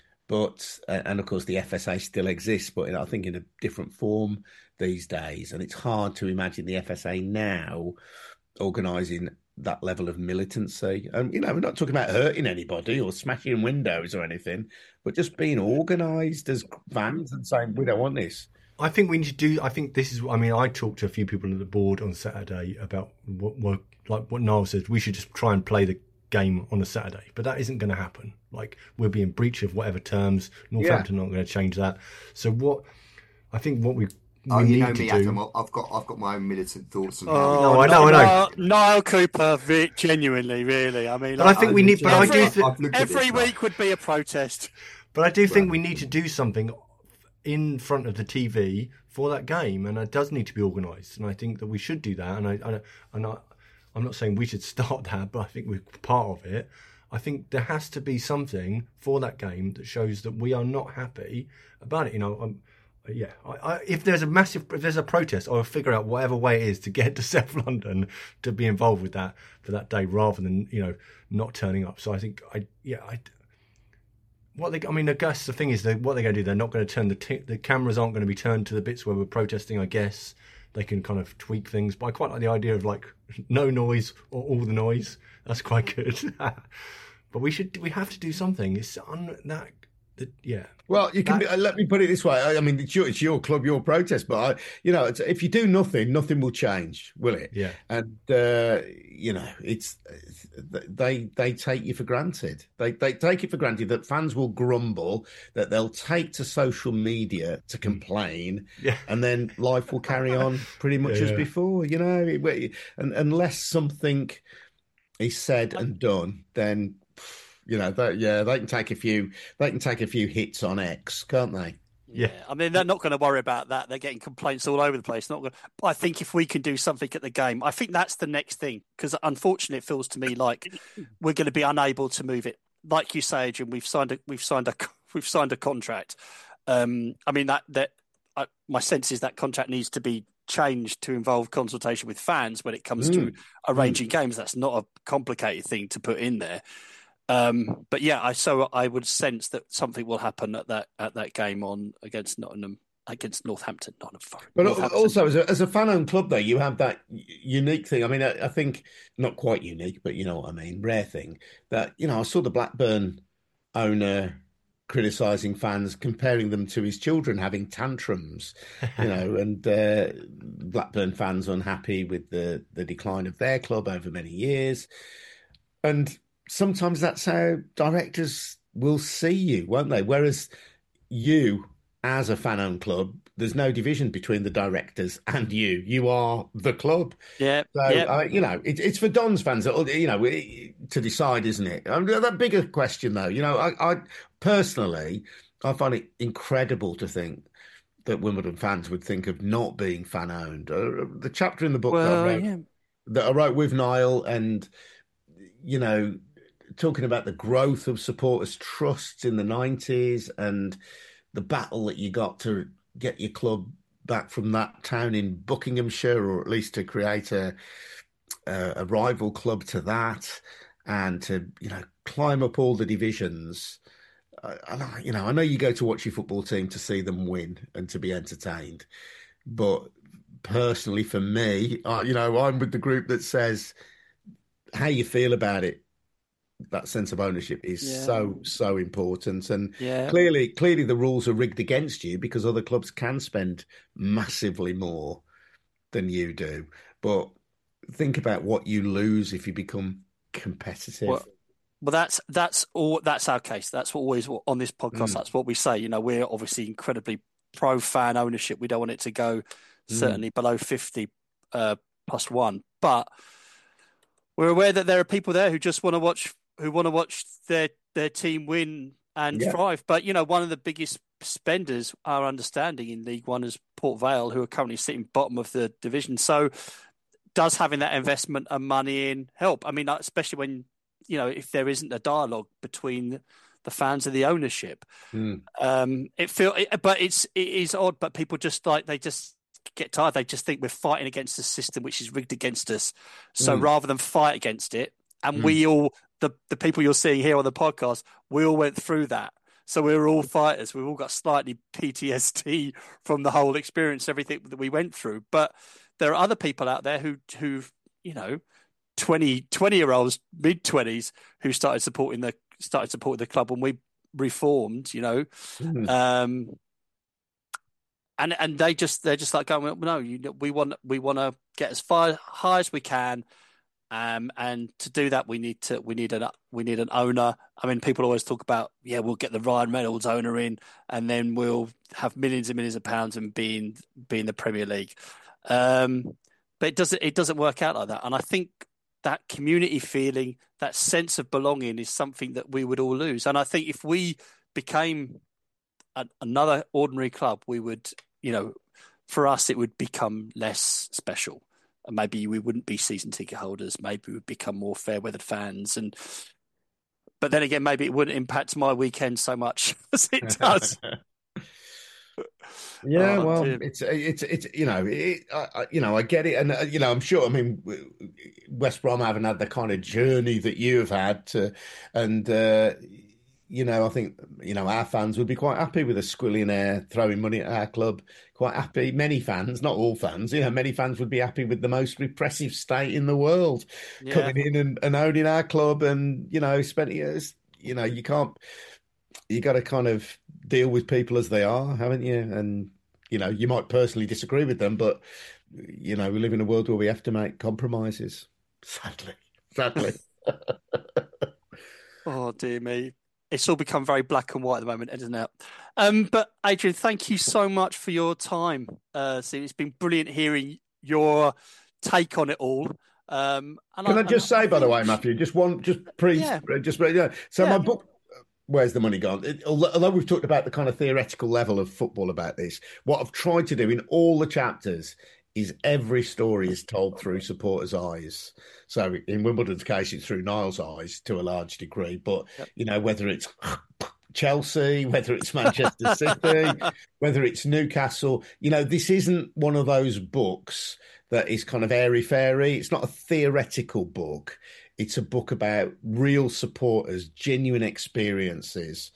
[SPEAKER 6] But and of course, the F S A still exists, but I think in a different form these days. And it's hard to imagine the F S A now organising that level of militancy. And, you know, we're not talking about hurting anybody or smashing windows or anything, but just being organised as fans and saying, we don't want this.
[SPEAKER 4] I think we need to do, I think this is, I mean, I talked to a few people on the board on Saturday about what, what like what Niall said, we should just try and play the game on a Saturday, but that isn't going to happen. Like, we'll be in breach of whatever terms. Northampton yeah. are not going to change that. So what, I think what we We
[SPEAKER 3] oh, you know
[SPEAKER 4] need
[SPEAKER 3] me,
[SPEAKER 4] to do...
[SPEAKER 3] Adam. I've got, I've got my own militant thoughts. On
[SPEAKER 1] oh,
[SPEAKER 4] no, I know, I know.
[SPEAKER 1] Niall, Niall Cooper, genuinely, really. I mean,
[SPEAKER 4] but I, I think I we need. But
[SPEAKER 1] every,
[SPEAKER 4] I do. Th-
[SPEAKER 1] every week would be a protest.
[SPEAKER 4] But I do think we need to do something in front of the T V for that game, and it does need to be organised. And I think that we should do that. And I, I and I, I'm not saying we should start that, but I think we're part of it. I think there has to be something for that game that shows that we are not happy about it. You know, um, yeah. I, I, if there's a massive, if there's a protest, I'll figure out whatever way it is to get to South London to be involved with that for that day, rather than you know not turning up. So I think I, yeah, I. What they, I mean, I guess the thing is, they, what they're going to do, they're not going to turn the t- the cameras aren't going to be turned to the bits where we're protesting. I guess they can kind of tweak things, but I quite like the idea of like no noise or all the noise. That's quite good. But we should, we have to do something. It's un, that, that, yeah.
[SPEAKER 6] Well, you can.
[SPEAKER 4] That,
[SPEAKER 6] Be, let me put it this way. I, I mean, it's your, it's your club, your protest, but I, you know, it's, if you do nothing, nothing will change, will it?
[SPEAKER 4] Yeah.
[SPEAKER 6] And uh, you know, it's they they take you for granted. They they take it for granted that fans will grumble, that they'll take to social media to complain,
[SPEAKER 4] yeah.
[SPEAKER 6] and then life will carry on pretty much
[SPEAKER 4] yeah,
[SPEAKER 6] as
[SPEAKER 4] yeah.
[SPEAKER 6] before. You know, it, and unless something is said and done, then. You know, that, yeah, they can take a few. They can take a few hits on X, can't they?
[SPEAKER 1] Yeah,
[SPEAKER 4] Yeah.
[SPEAKER 1] I mean, they're not going to worry about that. They're getting complaints all over the place. Not going. But I think if we can do something at the game, I think that's the next thing. Because unfortunately, it feels to me like we're going to be unable to move it. Like you say, Adrian, we've signed a we've signed a we've signed a contract. Um, I mean that that uh, my sense is that contract needs to be changed to involve consultation with fans when it comes
[SPEAKER 6] Mm.
[SPEAKER 1] to arranging mm. games. That's not a complicated thing to put in there. Um, but yeah, I so I would sense that something will happen at that at that game on against Nottingham against Northampton. Nottingham,
[SPEAKER 6] but
[SPEAKER 1] Northampton.
[SPEAKER 6] Also, as a, as a fan-owned club, though, you have that unique thing. I mean, I, I think not quite unique, but you know what I mean. Rare thing that you know. I saw the Blackburn owner criticising fans, comparing them to his children having tantrums, you know, and uh, Blackburn fans unhappy with the the decline of their club over many years, and. Sometimes that's how directors will see you, won't they? Whereas you, as a fan-owned club, there's no division between the directors and you. You are the club.
[SPEAKER 1] Yeah.
[SPEAKER 6] So,
[SPEAKER 1] yep.
[SPEAKER 6] uh, you know, it, it's for Don's fans, that, you know, to decide, isn't it? I mean, that bigger question, though, you know, I, I personally, I find it incredible to think that Wimbledon fans would think of not being fan-owned. Uh, the chapter in the book
[SPEAKER 1] well,
[SPEAKER 6] that, I wrote,
[SPEAKER 1] yeah.
[SPEAKER 6] that I wrote with Niall and, you know, talking about the growth of supporters' trusts in the nineties and the battle that you got to get your club back from that town in Buckinghamshire, or at least to create a a, a rival club to that, and to you know climb up all the divisions. Uh, and I, you know, I know you go to watch your football team to see them win and to be entertained, but personally, for me, uh, you know, I'm with the group that says how you feel about it. That sense of ownership is yeah. so so important, and
[SPEAKER 1] yeah.
[SPEAKER 6] clearly, clearly the rules are rigged against you because other clubs can spend massively more than you do. But think about what you lose if you become competitive.
[SPEAKER 1] Well, well that's that's all. That's our case. That's what always on this podcast. Mm. That's what we say. You know, we're obviously incredibly pro fan ownership. We don't want it to go certainly mm. below fifty uh, plus one, but we're aware that there are people there who just want to watch. who want to watch their, their team win and yeah. thrive. But, you know, one of the biggest spenders, our understanding in League One, is Port Vale, who are currently sitting bottom of the division. So does having that investment and money in help? I mean, especially when, you know, if there isn't a dialogue between the fans and the ownership. Mm. Um, it feel, it, but it's, it is odd, but people just like, they just get tired. They just think we're fighting against a system which is rigged against us. So mm. rather than fight against it, and mm. we all, the, the people you're seeing here on the podcast, we all went through that. So we were all fighters. We've all got slightly P T S D from the whole experience, everything that we went through. But there are other people out there who, who you know, twenty, twenty-year-olds, mid-twenties, who started supporting the started supporting the club when we reformed, you know. Mm. Um, and and they just they're just like going, well, no, you, we want we want to get as far high as we can. Um, and to do that, we need to we need an we need an owner. I mean, people always talk about, yeah, we'll get the Ryan Reynolds owner in, and then we'll have millions and millions of pounds and be in, be in the Premier League. Um, but it doesn't it doesn't work out like that. And I think that community feeling, that sense of belonging, is something that we would all lose. And I think if we became a, another ordinary club, we would, you know, for us, it would become less special. Maybe we wouldn't be season ticket holders. Maybe we'd become more fair-weathered fans. And but then again, maybe it wouldn't impact my weekend so much as it does.
[SPEAKER 6] Yeah,
[SPEAKER 1] Oh,
[SPEAKER 6] well,
[SPEAKER 1] dear.
[SPEAKER 6] it's it's it's you know, it, I, I- you know, I get it, and uh, you know, I'm sure. I mean, w- West Brom haven't had the kind of journey that you have had to, and uh, you know, I think you know our fans would be quite happy with a squillionaire throwing money at our club. Quite happy. Many fans, not all fans, you know, many fans would be happy with the most repressive state in the world
[SPEAKER 1] Yeah.
[SPEAKER 6] coming in and, and owning our club, and you know, spending years. You know, you can't. You got to kind of deal with people as they are, haven't you? And you know, you might personally disagree with them, but you know, we live in a world where we have to make compromises. Sadly, sadly.
[SPEAKER 1] Oh, dear me. It's all become very black and white at the moment, isn't it? Um, but Adrian, thank you so much for your time. Uh, so it's been brilliant hearing your take on it all. Um, and
[SPEAKER 6] Can I
[SPEAKER 1] and
[SPEAKER 6] just say, by the
[SPEAKER 1] think-
[SPEAKER 6] way, Matthew, just one, just please,
[SPEAKER 1] Yeah.
[SPEAKER 6] just yeah. So
[SPEAKER 1] Yeah.
[SPEAKER 6] my book, Where's the Money Gone? It, although, although we've talked about the kind of theoretical level of football about this, what I've tried to do in all the chapters is every story is told through supporters' eyes. So in Wimbledon's case, it's through Niall's eyes to a large degree. But
[SPEAKER 1] Yep.
[SPEAKER 6] you know, whether it's Chelsea, whether it's Manchester City, whether it's Newcastle, you know, this isn't one of those books that is kind of airy fairy. It's not a theoretical book. It's a book about real supporters, genuine experiences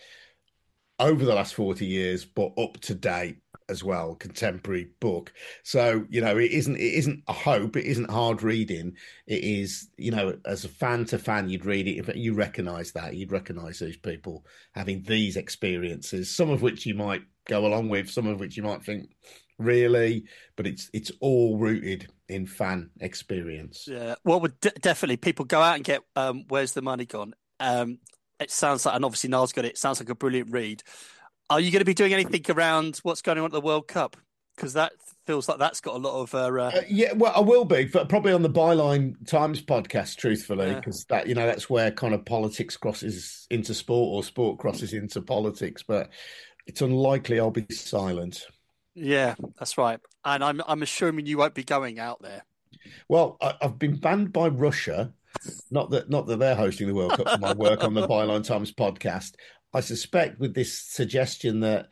[SPEAKER 6] over the last forty years, but up to date as well, contemporary book. So, you know, it isn't it isn't a hope, it isn't hard reading. It is, you know, as a fan to fan, you'd read it, if you recognise that, you'd recognise those people having these experiences, some of which you might go along with, some of which you might think, really, but it's it's all rooted in fan experience.
[SPEAKER 1] Yeah, well, would de- definitely people go out and get um, Where's the Money Gone? Um, it sounds like, and obviously Niall's got it. It sounds like a brilliant read. Are you going to be doing anything around what's going on at the World Cup? Because that feels like that's got a lot of. Uh, uh...
[SPEAKER 6] Uh, yeah, well, I will be, but probably on the Byline Times podcast, truthfully,
[SPEAKER 1] Yeah.
[SPEAKER 6] because that you know that's where kind of politics crosses into sport, or sport crosses into politics. But it's unlikely I'll be silent.
[SPEAKER 1] Yeah, that's right. And I'm I'm assuming you won't be going out there.
[SPEAKER 6] Well, I, I've been banned by Russia. Not that not that they're hosting the World Cup for my work on the Byline Times podcast. I suspect with this suggestion that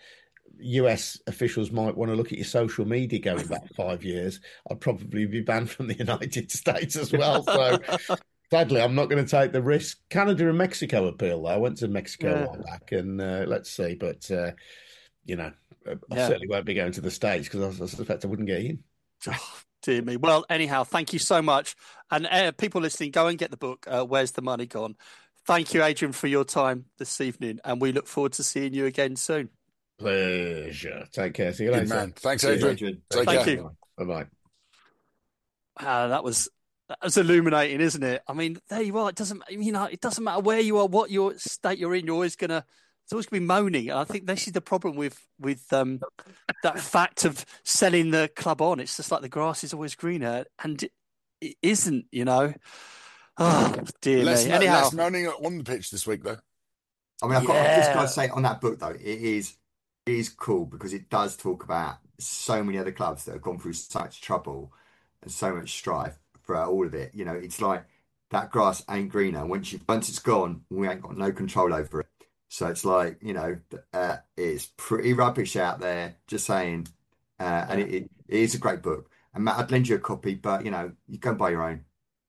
[SPEAKER 6] U S officials might want to look at your social media going back five years, I'd probably be banned from the United States as well. So sadly, I'm not going to take the risk. Canada and Mexico appeal, though. I went to Mexico
[SPEAKER 1] Yeah.
[SPEAKER 6] a while back, and uh, let's see. But, uh, you know, I
[SPEAKER 1] Yeah.
[SPEAKER 6] certainly won't be going to the States because I, I suspect I wouldn't get in.
[SPEAKER 1] Oh, dear me. Well, anyhow, thank you so much. And uh, people listening, go and get the book, uh, Where's the Money Gone? Thank you, Adrian, for your time this evening. And we look forward to seeing you again soon.
[SPEAKER 6] Pleasure. Take care. See you
[SPEAKER 5] Good
[SPEAKER 6] later.
[SPEAKER 5] man. Thanks,
[SPEAKER 3] Cheers,
[SPEAKER 5] Adrian.
[SPEAKER 3] Adrian.
[SPEAKER 5] Take
[SPEAKER 1] Thank
[SPEAKER 5] care.
[SPEAKER 1] you.
[SPEAKER 6] Bye-bye.
[SPEAKER 1] Ah, that was that was illuminating, isn't it? I mean, there you are. It doesn't, you know, it doesn't matter where you are, what your state you're in. You're always gonna, it's always gonna be moaning. And I think this is the problem with with um, that fact of selling the club on. It's just like the grass is always greener, and it, it isn't. You know. Oh dear
[SPEAKER 5] Less,
[SPEAKER 1] me.
[SPEAKER 5] mo-
[SPEAKER 1] Anyhow,
[SPEAKER 5] less moaning on the pitch this week, though.
[SPEAKER 3] I mean, I've, got, I've just got
[SPEAKER 1] Yeah.
[SPEAKER 3] to say on that book though, it is it is cool because it does talk about so many other clubs that have gone through so much trouble and so much strife throughout all of it. You know, it's like that grass ain't greener. Once you once it's gone, we ain't got no control over it. So it's like, you know, uh, it's pretty rubbish out there. Just saying, uh, and it, it, it is a great book. And Matt, I'd lend you a copy, but you know, you go and buy your own.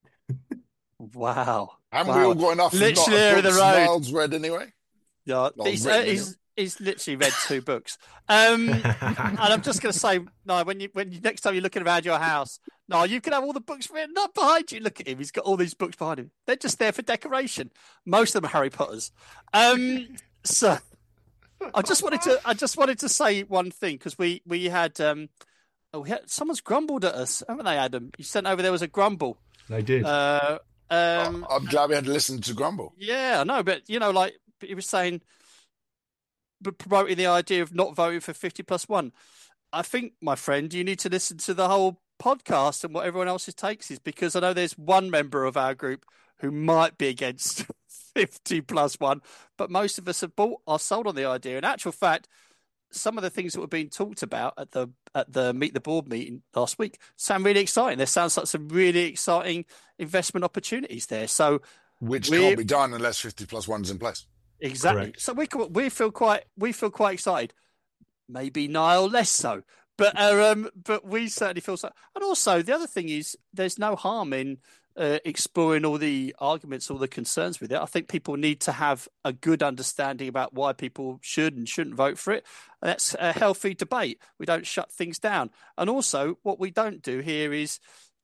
[SPEAKER 1] wow.
[SPEAKER 5] Haven't
[SPEAKER 1] wow.
[SPEAKER 5] we all got enough?
[SPEAKER 1] Literally
[SPEAKER 5] not
[SPEAKER 1] over the
[SPEAKER 5] books
[SPEAKER 1] road.
[SPEAKER 5] Niall's read anyway.
[SPEAKER 1] Yeah,
[SPEAKER 5] Well,
[SPEAKER 1] he's, uh,
[SPEAKER 5] written,
[SPEAKER 1] he's he's literally read two books. Um, and I'm just going to say, no, when you when you next time you're looking around your house, no, you can have all the books written up behind you. Look at him; he's got all these books behind him. They're just there for decoration. Most of them are Harry Potter's. Um, so I just wanted to I just wanted to say one thing because we we had um, oh, we had someone's grumbled at us, haven't they, Adam? You sent over there was a grumble.
[SPEAKER 4] They did.
[SPEAKER 1] Uh, um,
[SPEAKER 5] I'm glad we had to listen to Grumble.
[SPEAKER 1] yeah, I know, but you know, like he was saying, but promoting the idea of not voting for fifty plus one. I think, my friend, you need to listen to the whole podcast and what everyone else's takes is, because I know there's one member of our group who might be against fifty plus one, but most of us have bought are sold on the idea. In actual fact, some of the things that were being talked about at the at the Meet the Board meeting last week sound really exciting. There sounds like some really exciting investment opportunities there. So
[SPEAKER 5] which
[SPEAKER 1] We're
[SPEAKER 5] can't be done unless fifty plus one's in place.
[SPEAKER 1] exactly.
[SPEAKER 4] Correct.
[SPEAKER 1] So we can- we feel quite we feel quite excited. Maybe Niall less so, but uh, um, but we certainly feel so. And also the other thing is, there's no harm in uh, exploring all the arguments, all the concerns with it. I think people need to have a good understanding about why people should and shouldn't vote for it. That's a healthy debate. We don't shut things down. And also, what we don't do here is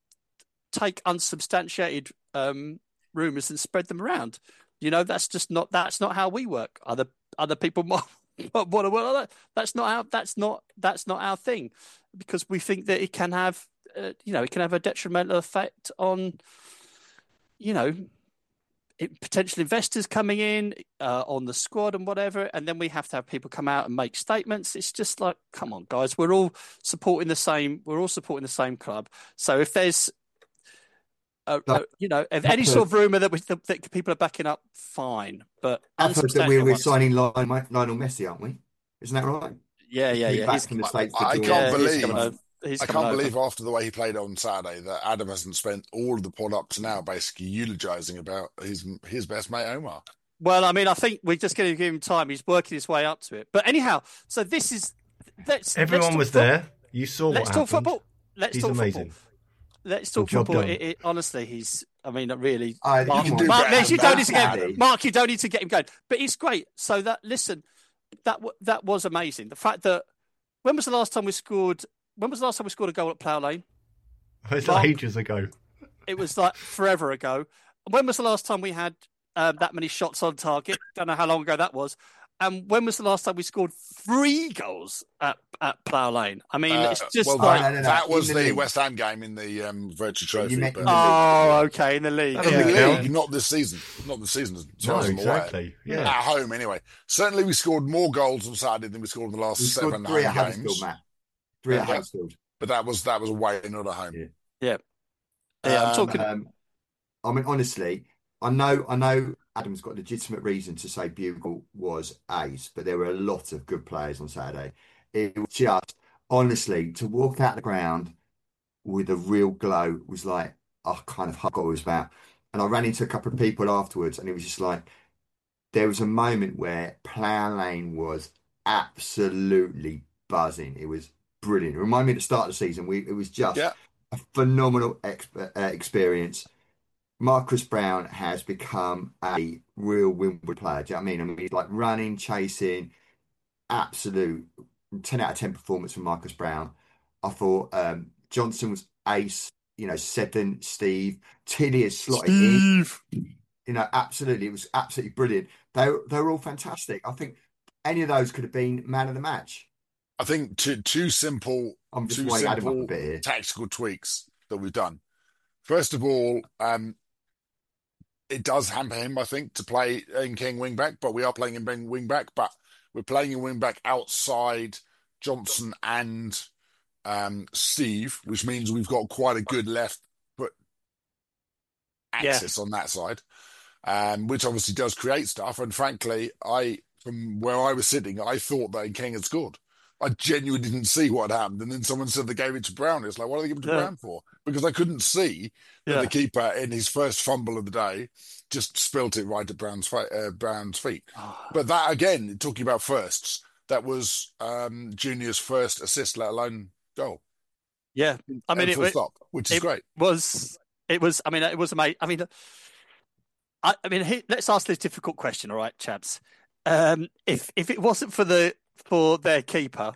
[SPEAKER 1] take unsubstantiated um, rumors and spread them around. You know, that's just not that's not how we work. Other other people might want to work like that. That's not our that's not that's not our thing, because we think that it can have uh, you know it can have a detrimental effect on you know it, potential investors coming in uh, on the squad and whatever, and then we have to have people come out and make statements. It's just like, come on, guys, we're all supporting the same. We're all supporting the same club. So if there's Uh, uh, you know, if any sort of rumor that we that, that people are backing up, fine. But
[SPEAKER 3] I've heard that we're,
[SPEAKER 1] unsubstantiated
[SPEAKER 3] we're
[SPEAKER 1] ones,
[SPEAKER 3] signing Lionel, Lionel Messi, aren't we? Isn't that right?
[SPEAKER 1] yeah, yeah,
[SPEAKER 3] He's
[SPEAKER 1] yeah.
[SPEAKER 3] back
[SPEAKER 1] He's,
[SPEAKER 3] from the States
[SPEAKER 5] I- I
[SPEAKER 3] to join.
[SPEAKER 5] can't
[SPEAKER 1] yeah,
[SPEAKER 5] believe-
[SPEAKER 1] he's coming over. He's
[SPEAKER 5] I
[SPEAKER 1] coming
[SPEAKER 5] can't
[SPEAKER 1] over.
[SPEAKER 5] believe after the way he played on Saturday that Adam hasn't spent all of the pod up to now basically eulogising about his his best mate Omar.
[SPEAKER 1] Well, I mean, I think we're just going to give him time. He's working his way up to it. But anyhow, so this is let's
[SPEAKER 4] Everyone
[SPEAKER 1] let's talk
[SPEAKER 4] was
[SPEAKER 1] foot-
[SPEAKER 4] there. You saw
[SPEAKER 1] Let's
[SPEAKER 4] what
[SPEAKER 1] talk
[SPEAKER 4] happened.
[SPEAKER 1] football. Let's
[SPEAKER 4] He's
[SPEAKER 1] talk
[SPEAKER 4] amazing.
[SPEAKER 1] football. Let's talk
[SPEAKER 4] Good job
[SPEAKER 1] football.
[SPEAKER 4] done.
[SPEAKER 1] It, it, honestly, he's. I mean, really.
[SPEAKER 3] I-
[SPEAKER 1] Mark,
[SPEAKER 3] you
[SPEAKER 5] can do
[SPEAKER 1] Mark,
[SPEAKER 5] better
[SPEAKER 1] you
[SPEAKER 5] than
[SPEAKER 1] don't
[SPEAKER 5] that,
[SPEAKER 1] need to get
[SPEAKER 3] Andy.
[SPEAKER 1] Mark. You don't need to get him going. But it's great. So that listen, that w- that was amazing. The fact that when was the last time we scored? When was the last time we scored a goal at Plough Lane?
[SPEAKER 4] It's
[SPEAKER 1] Mark-
[SPEAKER 4] ages ago.
[SPEAKER 1] It was like forever ago. When was the last time we had um, that many shots on target? Don't know how long ago that was. And when was the last time we scored three goals at, at Plough Lane? I mean,
[SPEAKER 5] Uh,
[SPEAKER 1] it's just
[SPEAKER 5] well,
[SPEAKER 1] like,
[SPEAKER 3] no, no, no.
[SPEAKER 5] that
[SPEAKER 3] In
[SPEAKER 5] was
[SPEAKER 3] the
[SPEAKER 5] the
[SPEAKER 3] league.
[SPEAKER 5] West Ham game in the um, Virtue Trophy.
[SPEAKER 3] You meant
[SPEAKER 5] but-
[SPEAKER 3] in the
[SPEAKER 1] oh,
[SPEAKER 3] league.
[SPEAKER 1] okay, in the league.
[SPEAKER 4] That
[SPEAKER 5] in the
[SPEAKER 4] doesn't
[SPEAKER 1] Yeah,
[SPEAKER 5] league,
[SPEAKER 4] count.
[SPEAKER 5] not this season. Not this season, as far
[SPEAKER 4] No,
[SPEAKER 5] as I'm aware.
[SPEAKER 4] exactly. Yeah.
[SPEAKER 5] At home, anyway. Certainly, we scored more goals on Saturday than we scored in the last
[SPEAKER 3] We
[SPEAKER 5] seven
[SPEAKER 3] scored three at
[SPEAKER 5] home
[SPEAKER 3] Huddersfield,
[SPEAKER 5] games.
[SPEAKER 3] Matt. Three at
[SPEAKER 5] Yeah.
[SPEAKER 3] Huddersfield.
[SPEAKER 5] But that was that was away, not at home.
[SPEAKER 3] Yeah.
[SPEAKER 1] yeah. Yeah, I'm
[SPEAKER 5] Um,
[SPEAKER 1] talking.
[SPEAKER 3] Um, I mean, honestly, I know, I know Adam's got legitimate reason to say Bugle was ace, but there were a lot of good players on Saturday. It was just, honestly, to walk out the ground with a real glow was like, I kind of forgot what it was about. And I ran into a couple of people afterwards, and it was just like, there was a moment where Plough Lane was absolutely buzzing. It was brilliant. It reminded me of the start of the season. We, it was just
[SPEAKER 5] Yeah.
[SPEAKER 3] a phenomenal ex uh, experience. Marcus Brown has become a real Wimbledon player. Do you know what I mean? I mean, he's like running, chasing, absolute ten out of ten performance from Marcus Brown. I thought um, Johnson was ace, you know, Seddon, Steve, Tilly is slotted in.
[SPEAKER 1] Steve.
[SPEAKER 3] You know, absolutely. It was absolutely brilliant. They, they were all fantastic. I think any of those could have been man of the match.
[SPEAKER 5] I think two two simple
[SPEAKER 3] I'm just
[SPEAKER 5] two
[SPEAKER 3] winding Adam up a
[SPEAKER 5] simple
[SPEAKER 3] bit here.
[SPEAKER 5] tactical tweaks that we've done. First of all, um, it does hamper him, I think, to play in King wing back, but we are playing him in wing back, but we're playing in wing back outside Johnson and um, Steve, which means we've got quite a good left foot axis on that side, um, which obviously does create stuff. And frankly, I, from where I was sitting, I thought that King had scored. I genuinely didn't see what had happened. And then someone said they gave it to Brown. It's like, what are they giving it to
[SPEAKER 1] Yeah.
[SPEAKER 5] Brown for? Because I couldn't see that
[SPEAKER 1] Yeah.
[SPEAKER 5] the keeper, in his first fumble of the day, just spilt it right at Brown's, fa- uh, Brown's feet.
[SPEAKER 1] Oh,
[SPEAKER 5] But that, again, talking about firsts, that was um, Junior's first assist, let alone goal.
[SPEAKER 1] yeah. I mean,
[SPEAKER 5] And
[SPEAKER 1] it,
[SPEAKER 5] full
[SPEAKER 1] it
[SPEAKER 5] stop, which is
[SPEAKER 1] it
[SPEAKER 5] great.
[SPEAKER 1] was. It was. I mean, it was amazing. I mean, I, I mean, he, let's ask this difficult question, all right, chaps. Um, if if it wasn't for the for their keeper,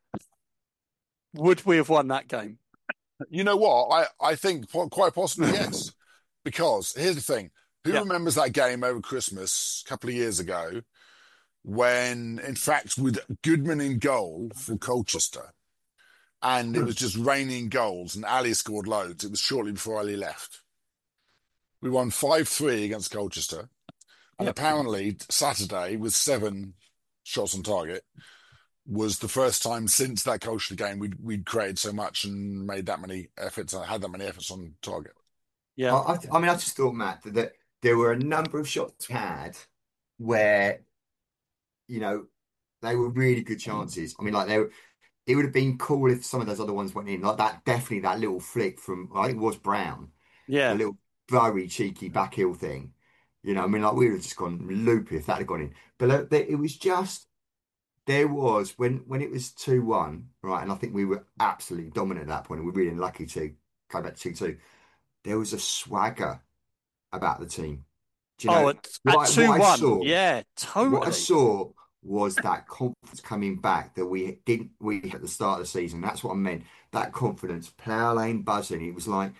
[SPEAKER 1] would we have won that game?
[SPEAKER 5] You know what? I, I think po- quite possibly yes. Because here's the thing. Who
[SPEAKER 1] Yeah.
[SPEAKER 5] remembers that game over Christmas a couple of years ago when, in fact, with Goodman in goal for Colchester, and it was just raining goals and Ali scored loads. It was shortly before Ali left. We won five three against Colchester. And
[SPEAKER 1] Yep.
[SPEAKER 5] apparently Saturday, with seven shots on target, was the first time since that Colchester game we'd, we'd created so much and made that many efforts, uh, had that many efforts on target.
[SPEAKER 1] Yeah.
[SPEAKER 3] I, I, I mean, I just thought, Matt, that, that there were a number of shots we had where, you know, they were really good chances. I mean, like they were, it would have been cool if some of those other ones went in. Like that, definitely that little flick from, I think it was Brown,
[SPEAKER 1] Yeah.
[SPEAKER 3] a little very cheeky back heel thing. You know, I mean, like we would have just gone loopy if that had gone in. But look, there- it was just there was when when it was two one, right, and I think we were absolutely dominant at that point, and we were really lucky to go back to two two. There was a swagger about the team. Do you
[SPEAKER 1] Oh,
[SPEAKER 3] know
[SPEAKER 1] at,
[SPEAKER 3] what
[SPEAKER 1] at
[SPEAKER 3] I, what
[SPEAKER 1] two
[SPEAKER 3] I
[SPEAKER 1] one.
[SPEAKER 3] saw?
[SPEAKER 1] Yeah,
[SPEAKER 3] What I
[SPEAKER 1] totally.
[SPEAKER 3] saw was that confidence coming back that we didn't we had at the start of the season. That's what I meant. That confidence, plough lane buzzing. It was like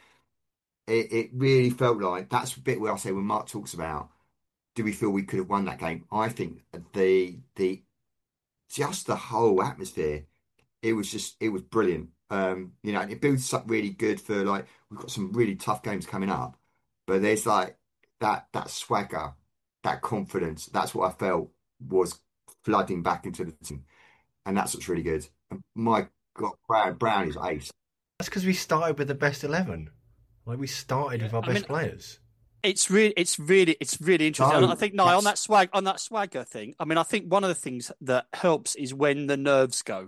[SPEAKER 3] it, it really felt like that's the bit where I say when Mark talks about do we feel we could have won that game? I think the the just the whole atmosphere, it was just it was brilliant. Um, you know, it builds up really good for like we've got some really tough games coming up, but there's like that that swagger, that confidence. That's what I felt was flooding back into the team, and that's what's really good. And my God, Brown, Brown is ace.
[SPEAKER 4] That's because we started with the best eleven. Like we started with our
[SPEAKER 1] I
[SPEAKER 4] best
[SPEAKER 1] mean,
[SPEAKER 4] players.
[SPEAKER 1] it's really, it's really, it's really interesting. And I
[SPEAKER 3] No,
[SPEAKER 1] think no, on
[SPEAKER 3] that's
[SPEAKER 1] that swag, on that swagger thing. I mean, I think one of the things that helps is when the nerves go.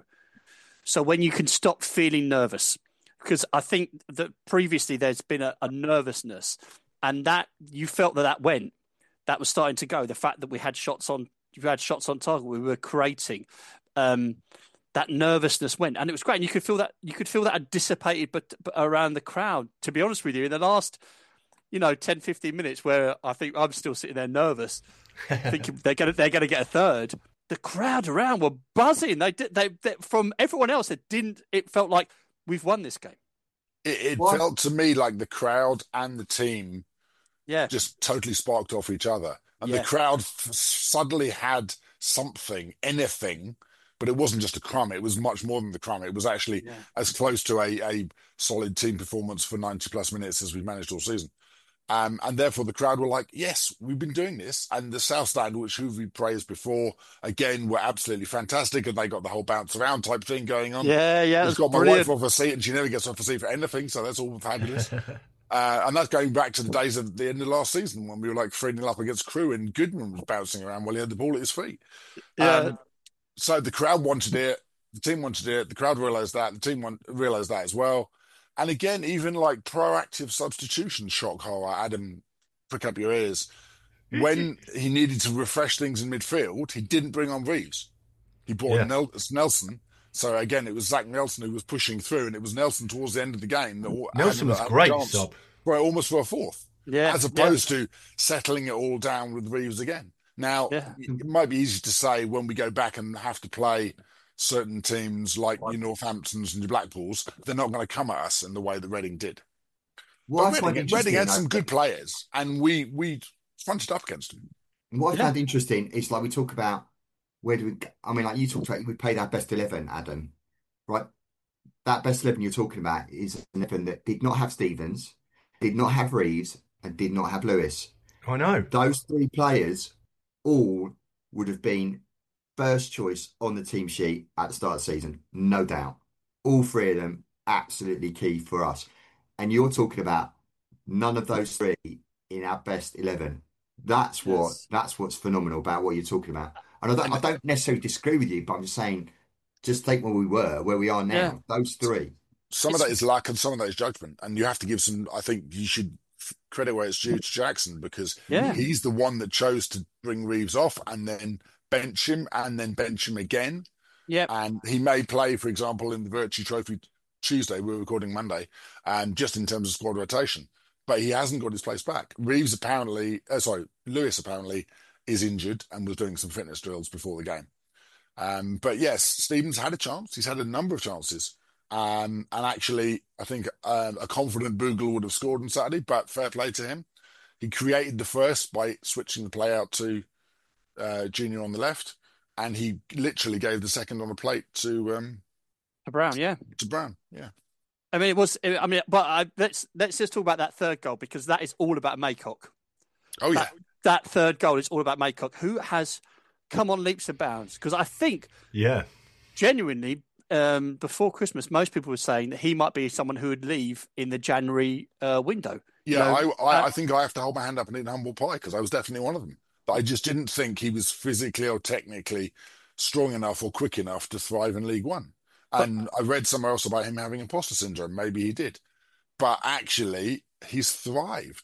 [SPEAKER 1] So when you can stop feeling nervous, because I think that previously there's been a, a nervousness, and that you felt that that went, that was starting to go. The fact that we had shots on, we had shots on target, we were creating. Um, that nervousness went, and it was great. And you could feel that you could feel that had dissipated, but, but around the crowd. To be honest with you, in the last, you know, ten, fifteen minutes, where I think I'm still sitting there nervous, thinking they're gonna they're gonna get a third. The crowd around were buzzing. They did. They, they from everyone else. It didn't. It felt like we've won this game.
[SPEAKER 5] It, it
[SPEAKER 3] what
[SPEAKER 5] felt to me like the crowd and the team
[SPEAKER 1] Yeah,
[SPEAKER 5] just totally sparked off each other. And the
[SPEAKER 1] yeah,
[SPEAKER 5] crowd f- suddenly had something, anything, but it wasn't just a crumb. It was much more than the crumb. It was actually
[SPEAKER 1] yeah.
[SPEAKER 5] as close to a, a solid team performance for ninety plus minutes as we've managed all season. Um, and therefore, the crowd were like, yes, we've been doing this. And the South Stand, which who we praised before, again, were absolutely fantastic. And they got the whole bounce around type thing going on.
[SPEAKER 1] Yeah, yeah, it
[SPEAKER 5] It's
[SPEAKER 1] was
[SPEAKER 5] got my wife
[SPEAKER 1] brilliant.
[SPEAKER 5] off her seat, and she never gets off her seat for anything. So that's all fabulous. Uh, and that's going back to the days of the end of last season when we were like three nil up against Crewe and Goodman was bouncing around while he had the ball at his feet.
[SPEAKER 1] Yeah,
[SPEAKER 5] Um, so the crowd wanted it, the team wanted it, the crowd realised that, the team want, realised that as well. And again, even like proactive substitution shock horror, Adam, prick up your ears. When he needed to refresh things in midfield, he didn't bring on Reeves. He brought
[SPEAKER 4] Yeah.
[SPEAKER 5] Nel- Nelson. So again, it was Zach Nelson who was pushing through, and it was Nelson towards the end of the game that
[SPEAKER 4] Nelson
[SPEAKER 5] had-
[SPEAKER 4] was
[SPEAKER 5] had a
[SPEAKER 4] great
[SPEAKER 5] chance
[SPEAKER 4] sub.
[SPEAKER 5] for almost for a fourth,
[SPEAKER 1] yeah,
[SPEAKER 5] as opposed to settling it all down with Reeves again. Now,
[SPEAKER 1] yeah,
[SPEAKER 5] it might be easy to say when we go back and have to play certain teams like your Northamptons and your Blackpools, they're not going to come at us in the way that Reading did.
[SPEAKER 3] what
[SPEAKER 5] But
[SPEAKER 3] I find
[SPEAKER 5] Reading, Reading
[SPEAKER 3] interesting,
[SPEAKER 5] had
[SPEAKER 3] though,
[SPEAKER 5] some good players, and we we fronted up against them.
[SPEAKER 3] what I
[SPEAKER 1] yeah.
[SPEAKER 3] found interesting is like we talk about where do we? I mean, like you talked about, we played our best eleven, Adam, right? That best eleven you're talking about is an eleven that did not have Stevens, did not have Reeves, and did not have Lewis.
[SPEAKER 4] I know.
[SPEAKER 3] Those three players all would have been first choice on the team sheet at the start of the season, no doubt. All three of them absolutely key for us. And you're talking about none of those three in our best eleven. That's what
[SPEAKER 1] Yes.
[SPEAKER 3] that's what's phenomenal about what you're talking about. And I don't, I
[SPEAKER 5] And
[SPEAKER 3] don't necessarily disagree with you, but I'm just saying, just think where we were, where we are now.
[SPEAKER 1] Yeah.
[SPEAKER 3] Those three.
[SPEAKER 5] some of
[SPEAKER 1] It's
[SPEAKER 5] that is luck and some of that is judgment. And you have to give some, I think you should f- credit where it's due to Jackson because
[SPEAKER 1] Yeah.
[SPEAKER 5] he's the one that chose to bring Reeves off and then bench him and then bench him again.
[SPEAKER 1] yeah,
[SPEAKER 5] And he may play, for example, in the Virtue Trophy Tuesday, we're recording Monday, um, just in terms of squad rotation. But he hasn't got his place back. Reeves apparently, uh, sorry, Lewis apparently is injured and was doing some fitness drills before the game. Um, but yes, Stevens had a chance. He's had a number of chances. Um, and actually, I think um, a confident Bogle would have scored on Saturday, but fair play to him. He created the first by switching the play out to uh, Junior on the left, and he literally gave the second on a plate to um,
[SPEAKER 1] to Brown. Yeah.
[SPEAKER 5] to Brown. Yeah.
[SPEAKER 1] I mean, it was. I mean, but I, let's let's just talk about that third goal because that is all about Maycock.
[SPEAKER 5] Oh, yeah.
[SPEAKER 1] That, that third goal is all about Maycock, who has come on leaps and bounds. Because I think
[SPEAKER 4] Yeah.
[SPEAKER 1] genuinely, um, before Christmas, most people were saying that he might be someone who would leave in the January uh, window. You
[SPEAKER 5] Yeah,
[SPEAKER 1] know,
[SPEAKER 5] I, I,
[SPEAKER 1] uh,
[SPEAKER 5] I think I have to hold my hand up and eat humble pie because I was definitely one of them. But I just didn't think he was physically or technically strong enough or quick enough to thrive in League One. And I read somewhere else about him having imposter syndrome. Maybe he did. But actually, he's thrived.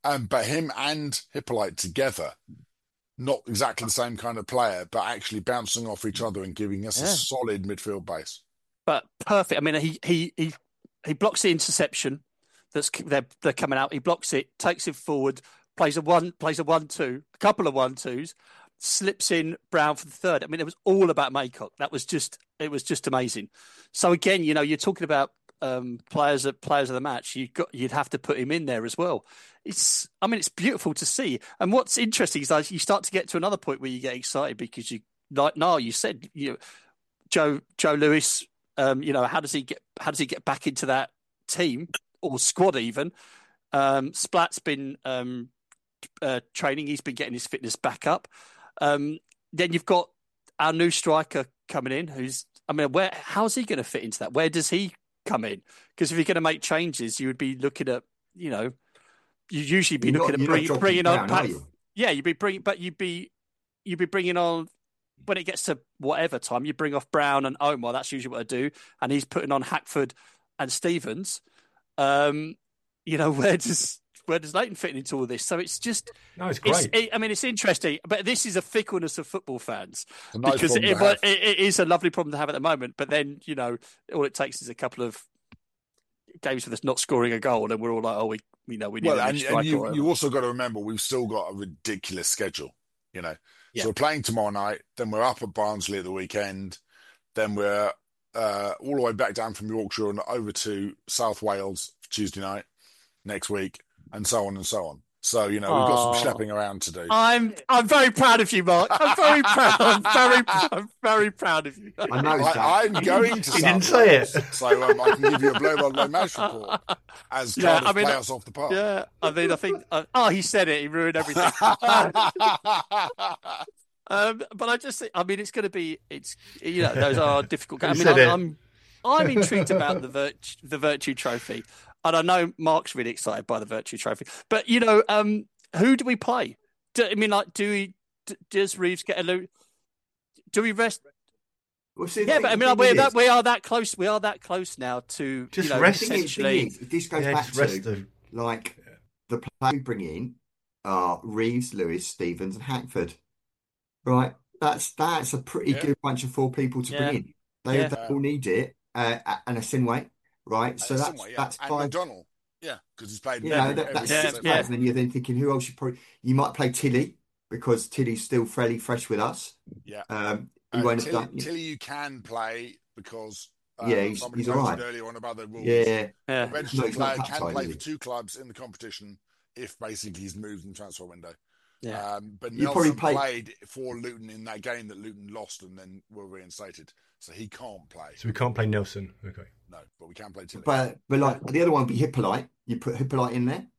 [SPEAKER 5] Um, but him and Hippolyte together, not exactly the same kind of player, but actually bouncing off each other and giving us
[SPEAKER 1] Yeah.
[SPEAKER 5] a solid midfield base.
[SPEAKER 1] But perfect. I mean, he he he he blocks the interception that's they're they're coming out. He blocks it, takes it forward, plays a one plays a one two, a couple of one twos, slips in Brown for the third. I mean, it was all about Maycock. That was just it was just amazing. So again, you know, you're talking about um, players of players of the match. You got you'd have to put him in there as well. It's I mean, it's beautiful to see. And what's interesting is like you start to get to another point where you get excited because you like Niall, you said you know, Joe Joe Lewis. Um, you know, how does he get how does he get back into that team or squad even? Um, Splat's been um, uh, training; he's been getting his fitness back up. Um, then you've got our new striker coming in. Who's I mean, where how's he going to fit into that? Where does he come in? Because if you're going to make changes, you would be looking at you know, you usually be
[SPEAKER 3] You're
[SPEAKER 1] looking
[SPEAKER 3] not-
[SPEAKER 1] at
[SPEAKER 3] you're not
[SPEAKER 1] bring,
[SPEAKER 3] dropping
[SPEAKER 1] bringing
[SPEAKER 3] Brown,
[SPEAKER 1] on.
[SPEAKER 3] are
[SPEAKER 1] Pat-
[SPEAKER 3] you?
[SPEAKER 1] yeah, you'd be bringing, but you'd be you'd be bringing on. When it gets to whatever time, you bring off Brown and Omar. That's usually what I do. And he's putting on Hackford and Stevens. Um, you know, where does where does Leighton fit into all this? So it's just,
[SPEAKER 4] No, it's
[SPEAKER 1] it's,
[SPEAKER 4] great.
[SPEAKER 1] it, I mean, it's interesting, but this is a fickleness of football fans
[SPEAKER 5] It's a nice
[SPEAKER 1] because
[SPEAKER 5] problem
[SPEAKER 1] it,
[SPEAKER 5] to have.
[SPEAKER 1] it, it is a lovely problem to have at the moment. But then, you know, all it takes is a couple of games with us not scoring a goal, and we're all like, oh, we, you know, we need
[SPEAKER 5] Well,
[SPEAKER 1] a new
[SPEAKER 5] and,
[SPEAKER 1] striker.
[SPEAKER 5] and
[SPEAKER 1] or
[SPEAKER 5] you,
[SPEAKER 1] whatever.
[SPEAKER 5] you also got to remember we've still got a ridiculous schedule, you know.
[SPEAKER 1] Yeah.
[SPEAKER 5] So we're playing tomorrow night, then we're up at Barnsley at the weekend, then we're uh, all the way back down from Yorkshire and over to South Wales for Tuesday night next week, and so on and so on. So, you know, we've got some
[SPEAKER 1] Aw.
[SPEAKER 5] schlepping around to do.
[SPEAKER 1] I'm I'm very proud of you, Mark. I'm very proud. I'm very I'm very proud of you.
[SPEAKER 3] I noticed that.
[SPEAKER 5] I, I'm going to
[SPEAKER 4] He
[SPEAKER 5] South
[SPEAKER 4] didn't say
[SPEAKER 5] Wales,
[SPEAKER 4] it.
[SPEAKER 5] so um, I can give you a blow-by-blow match report as
[SPEAKER 1] Yeah,
[SPEAKER 5] Cardiff
[SPEAKER 1] I mean,
[SPEAKER 5] play us off the park.
[SPEAKER 1] Yeah, I mean, I think. Uh, oh, he said it. He ruined everything. um, but I just think. I mean, it's going to be. It's you know, those are difficult games. I
[SPEAKER 4] He
[SPEAKER 1] mean,
[SPEAKER 4] said
[SPEAKER 1] I'm,
[SPEAKER 4] it.
[SPEAKER 1] I'm I'm intrigued about the virtue the Virtue Trophy, and I know Mark's really excited by the Virtue Trophy. But you know, um, who do we play? Do, I mean, like, do we? d- Does Reeves get a loot? Do we rest?
[SPEAKER 3] Well, see, the
[SPEAKER 1] Yeah,
[SPEAKER 3] thing-
[SPEAKER 1] but I
[SPEAKER 3] the
[SPEAKER 1] mean,
[SPEAKER 3] thing
[SPEAKER 1] we're
[SPEAKER 3] is-
[SPEAKER 1] that we are that close. We are that close now to
[SPEAKER 4] Just
[SPEAKER 1] you know
[SPEAKER 4] rest.
[SPEAKER 3] The thing is, thing
[SPEAKER 1] essentially.
[SPEAKER 3] is, this goes
[SPEAKER 4] Yeah,
[SPEAKER 3] back
[SPEAKER 4] just rest
[SPEAKER 3] to
[SPEAKER 4] the
[SPEAKER 3] like the players we bring in are Reeves, Lewis, Stevens, and Hackford. Right? That's that's a pretty
[SPEAKER 5] Yeah.
[SPEAKER 3] good bunch of four people to
[SPEAKER 1] Yeah.
[SPEAKER 3] bring in. They,
[SPEAKER 1] Yeah.
[SPEAKER 3] they all need it, uh, and a Sinway, right? So
[SPEAKER 5] Uh,
[SPEAKER 3] that's
[SPEAKER 5] somewhere, yeah.
[SPEAKER 3] that's
[SPEAKER 5] and
[SPEAKER 3] five.
[SPEAKER 5] McDonnell, yeah, because he's played
[SPEAKER 3] You
[SPEAKER 5] every,
[SPEAKER 3] know, that,
[SPEAKER 5] every
[SPEAKER 3] that's
[SPEAKER 1] Yeah,
[SPEAKER 3] six
[SPEAKER 5] season.
[SPEAKER 1] yeah.
[SPEAKER 3] players. And then you're then thinking, who else you probably you might play Tilly because Tilly's still fairly fresh with us.
[SPEAKER 5] Yeah.
[SPEAKER 3] Um, he
[SPEAKER 5] Uh,
[SPEAKER 3] won't have
[SPEAKER 5] Tilly,
[SPEAKER 3] done.
[SPEAKER 5] Tilly you can play because uh,
[SPEAKER 3] Yeah, he's-
[SPEAKER 5] somebody
[SPEAKER 3] he's all
[SPEAKER 5] mentioned
[SPEAKER 3] right.
[SPEAKER 5] earlier on about the rules.
[SPEAKER 3] Yeah,
[SPEAKER 1] Yeah.
[SPEAKER 5] A registered
[SPEAKER 3] No, he's not
[SPEAKER 5] player can
[SPEAKER 3] cut-tight,
[SPEAKER 5] play
[SPEAKER 3] is
[SPEAKER 5] for
[SPEAKER 3] he?
[SPEAKER 5] two clubs in the competition if basically he's moved in the transfer window.
[SPEAKER 1] Yeah.
[SPEAKER 5] Um, but
[SPEAKER 3] You probably
[SPEAKER 5] Nelson
[SPEAKER 3] play-
[SPEAKER 5] played for Luton in that game that Luton lost and then were reinstated. So he can't play.
[SPEAKER 4] So we can't play Nelson. Okay.
[SPEAKER 5] No, but we can play Tilly.
[SPEAKER 3] but but like the other one would be Hippolyte. You put Hippolyte in there.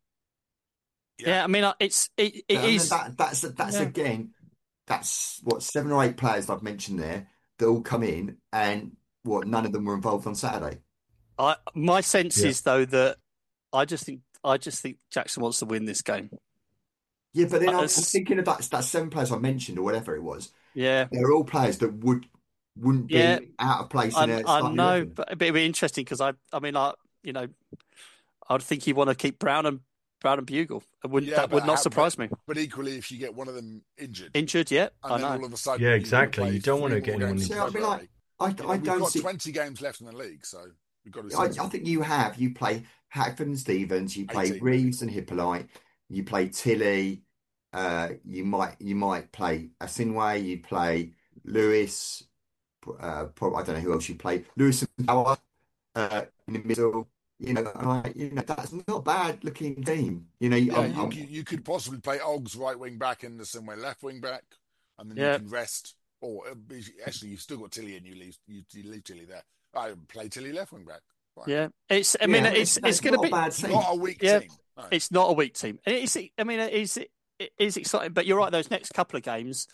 [SPEAKER 1] Yeah, I mean, uh, it's it, it
[SPEAKER 3] I mean,
[SPEAKER 1] is.
[SPEAKER 3] that, that's that's
[SPEAKER 1] Yeah.
[SPEAKER 3] again, that's what seven or eight players I've mentioned there that all come in, and what none of them were involved on Saturday.
[SPEAKER 1] I my sense
[SPEAKER 4] Yeah.
[SPEAKER 1] is though that I just think I just think Jackson wants to win this game.
[SPEAKER 3] Yeah, but then
[SPEAKER 1] Uh,
[SPEAKER 3] I'm, I'm
[SPEAKER 1] it's-
[SPEAKER 3] thinking of that that seven players I mentioned or whatever it was.
[SPEAKER 1] Yeah,
[SPEAKER 3] They're all players that would wouldn't be
[SPEAKER 1] Yeah.
[SPEAKER 3] out of place
[SPEAKER 1] I,
[SPEAKER 3] in a
[SPEAKER 1] I
[SPEAKER 3] starting
[SPEAKER 1] know,
[SPEAKER 3] eleven.
[SPEAKER 1] but it'd be interesting because I I mean, I you know, I'd think he'd want to keep Brown and Brown and Bugle. It would
[SPEAKER 5] Yeah,
[SPEAKER 1] that would
[SPEAKER 5] but
[SPEAKER 1] not
[SPEAKER 5] how-
[SPEAKER 1] surprise me.
[SPEAKER 5] But equally, if you get one of them injured,
[SPEAKER 1] Injured yet?
[SPEAKER 5] and
[SPEAKER 1] I
[SPEAKER 5] then all
[SPEAKER 1] know.
[SPEAKER 5] of a sudden,
[SPEAKER 4] Yeah,
[SPEAKER 5] you've
[SPEAKER 4] exactly.
[SPEAKER 5] got to
[SPEAKER 4] You
[SPEAKER 5] play
[SPEAKER 4] don't want to
[SPEAKER 5] three
[SPEAKER 4] get
[SPEAKER 5] more
[SPEAKER 4] anyone
[SPEAKER 5] games
[SPEAKER 3] See,
[SPEAKER 5] in
[SPEAKER 3] I mean,
[SPEAKER 5] February.
[SPEAKER 3] like I,
[SPEAKER 5] You know,
[SPEAKER 3] I
[SPEAKER 5] we've
[SPEAKER 3] don't
[SPEAKER 5] got
[SPEAKER 3] see.
[SPEAKER 5] twenty games left in the league, so we've got to.
[SPEAKER 3] I,
[SPEAKER 5] see.
[SPEAKER 3] I think you have. You play Hackford and Stevens. You play
[SPEAKER 5] eighteen.
[SPEAKER 3] Reeves and Hippolyte. You play Tilly. Uh, you might you might play Asinway. You play Lewis. Uh, probably, I don't know who else you play. Lewis and Power uh, in the middle. You know, like, you know that's not a bad looking team. You know,
[SPEAKER 5] Yeah,
[SPEAKER 3] I'm-
[SPEAKER 5] you,
[SPEAKER 3] I'm-
[SPEAKER 5] could, you could possibly play Oggs right wing back and the somewhere left wing back, and then
[SPEAKER 1] Yeah.
[SPEAKER 5] you can rest. Or uh, actually, you've still got Tilly, and you leave you, you leave Tilly there. I play Tilly left wing back. Fine.
[SPEAKER 1] Yeah, it's. I mean,
[SPEAKER 3] yeah,
[SPEAKER 1] it's
[SPEAKER 3] that's
[SPEAKER 1] it's going to
[SPEAKER 3] not a
[SPEAKER 1] be.
[SPEAKER 3] bad team.
[SPEAKER 5] Not a weak
[SPEAKER 1] Yeah.
[SPEAKER 5] team. No.
[SPEAKER 1] It's not a weak team. And It's. I mean, it is. It is exciting. But you're right. Those next couple of games,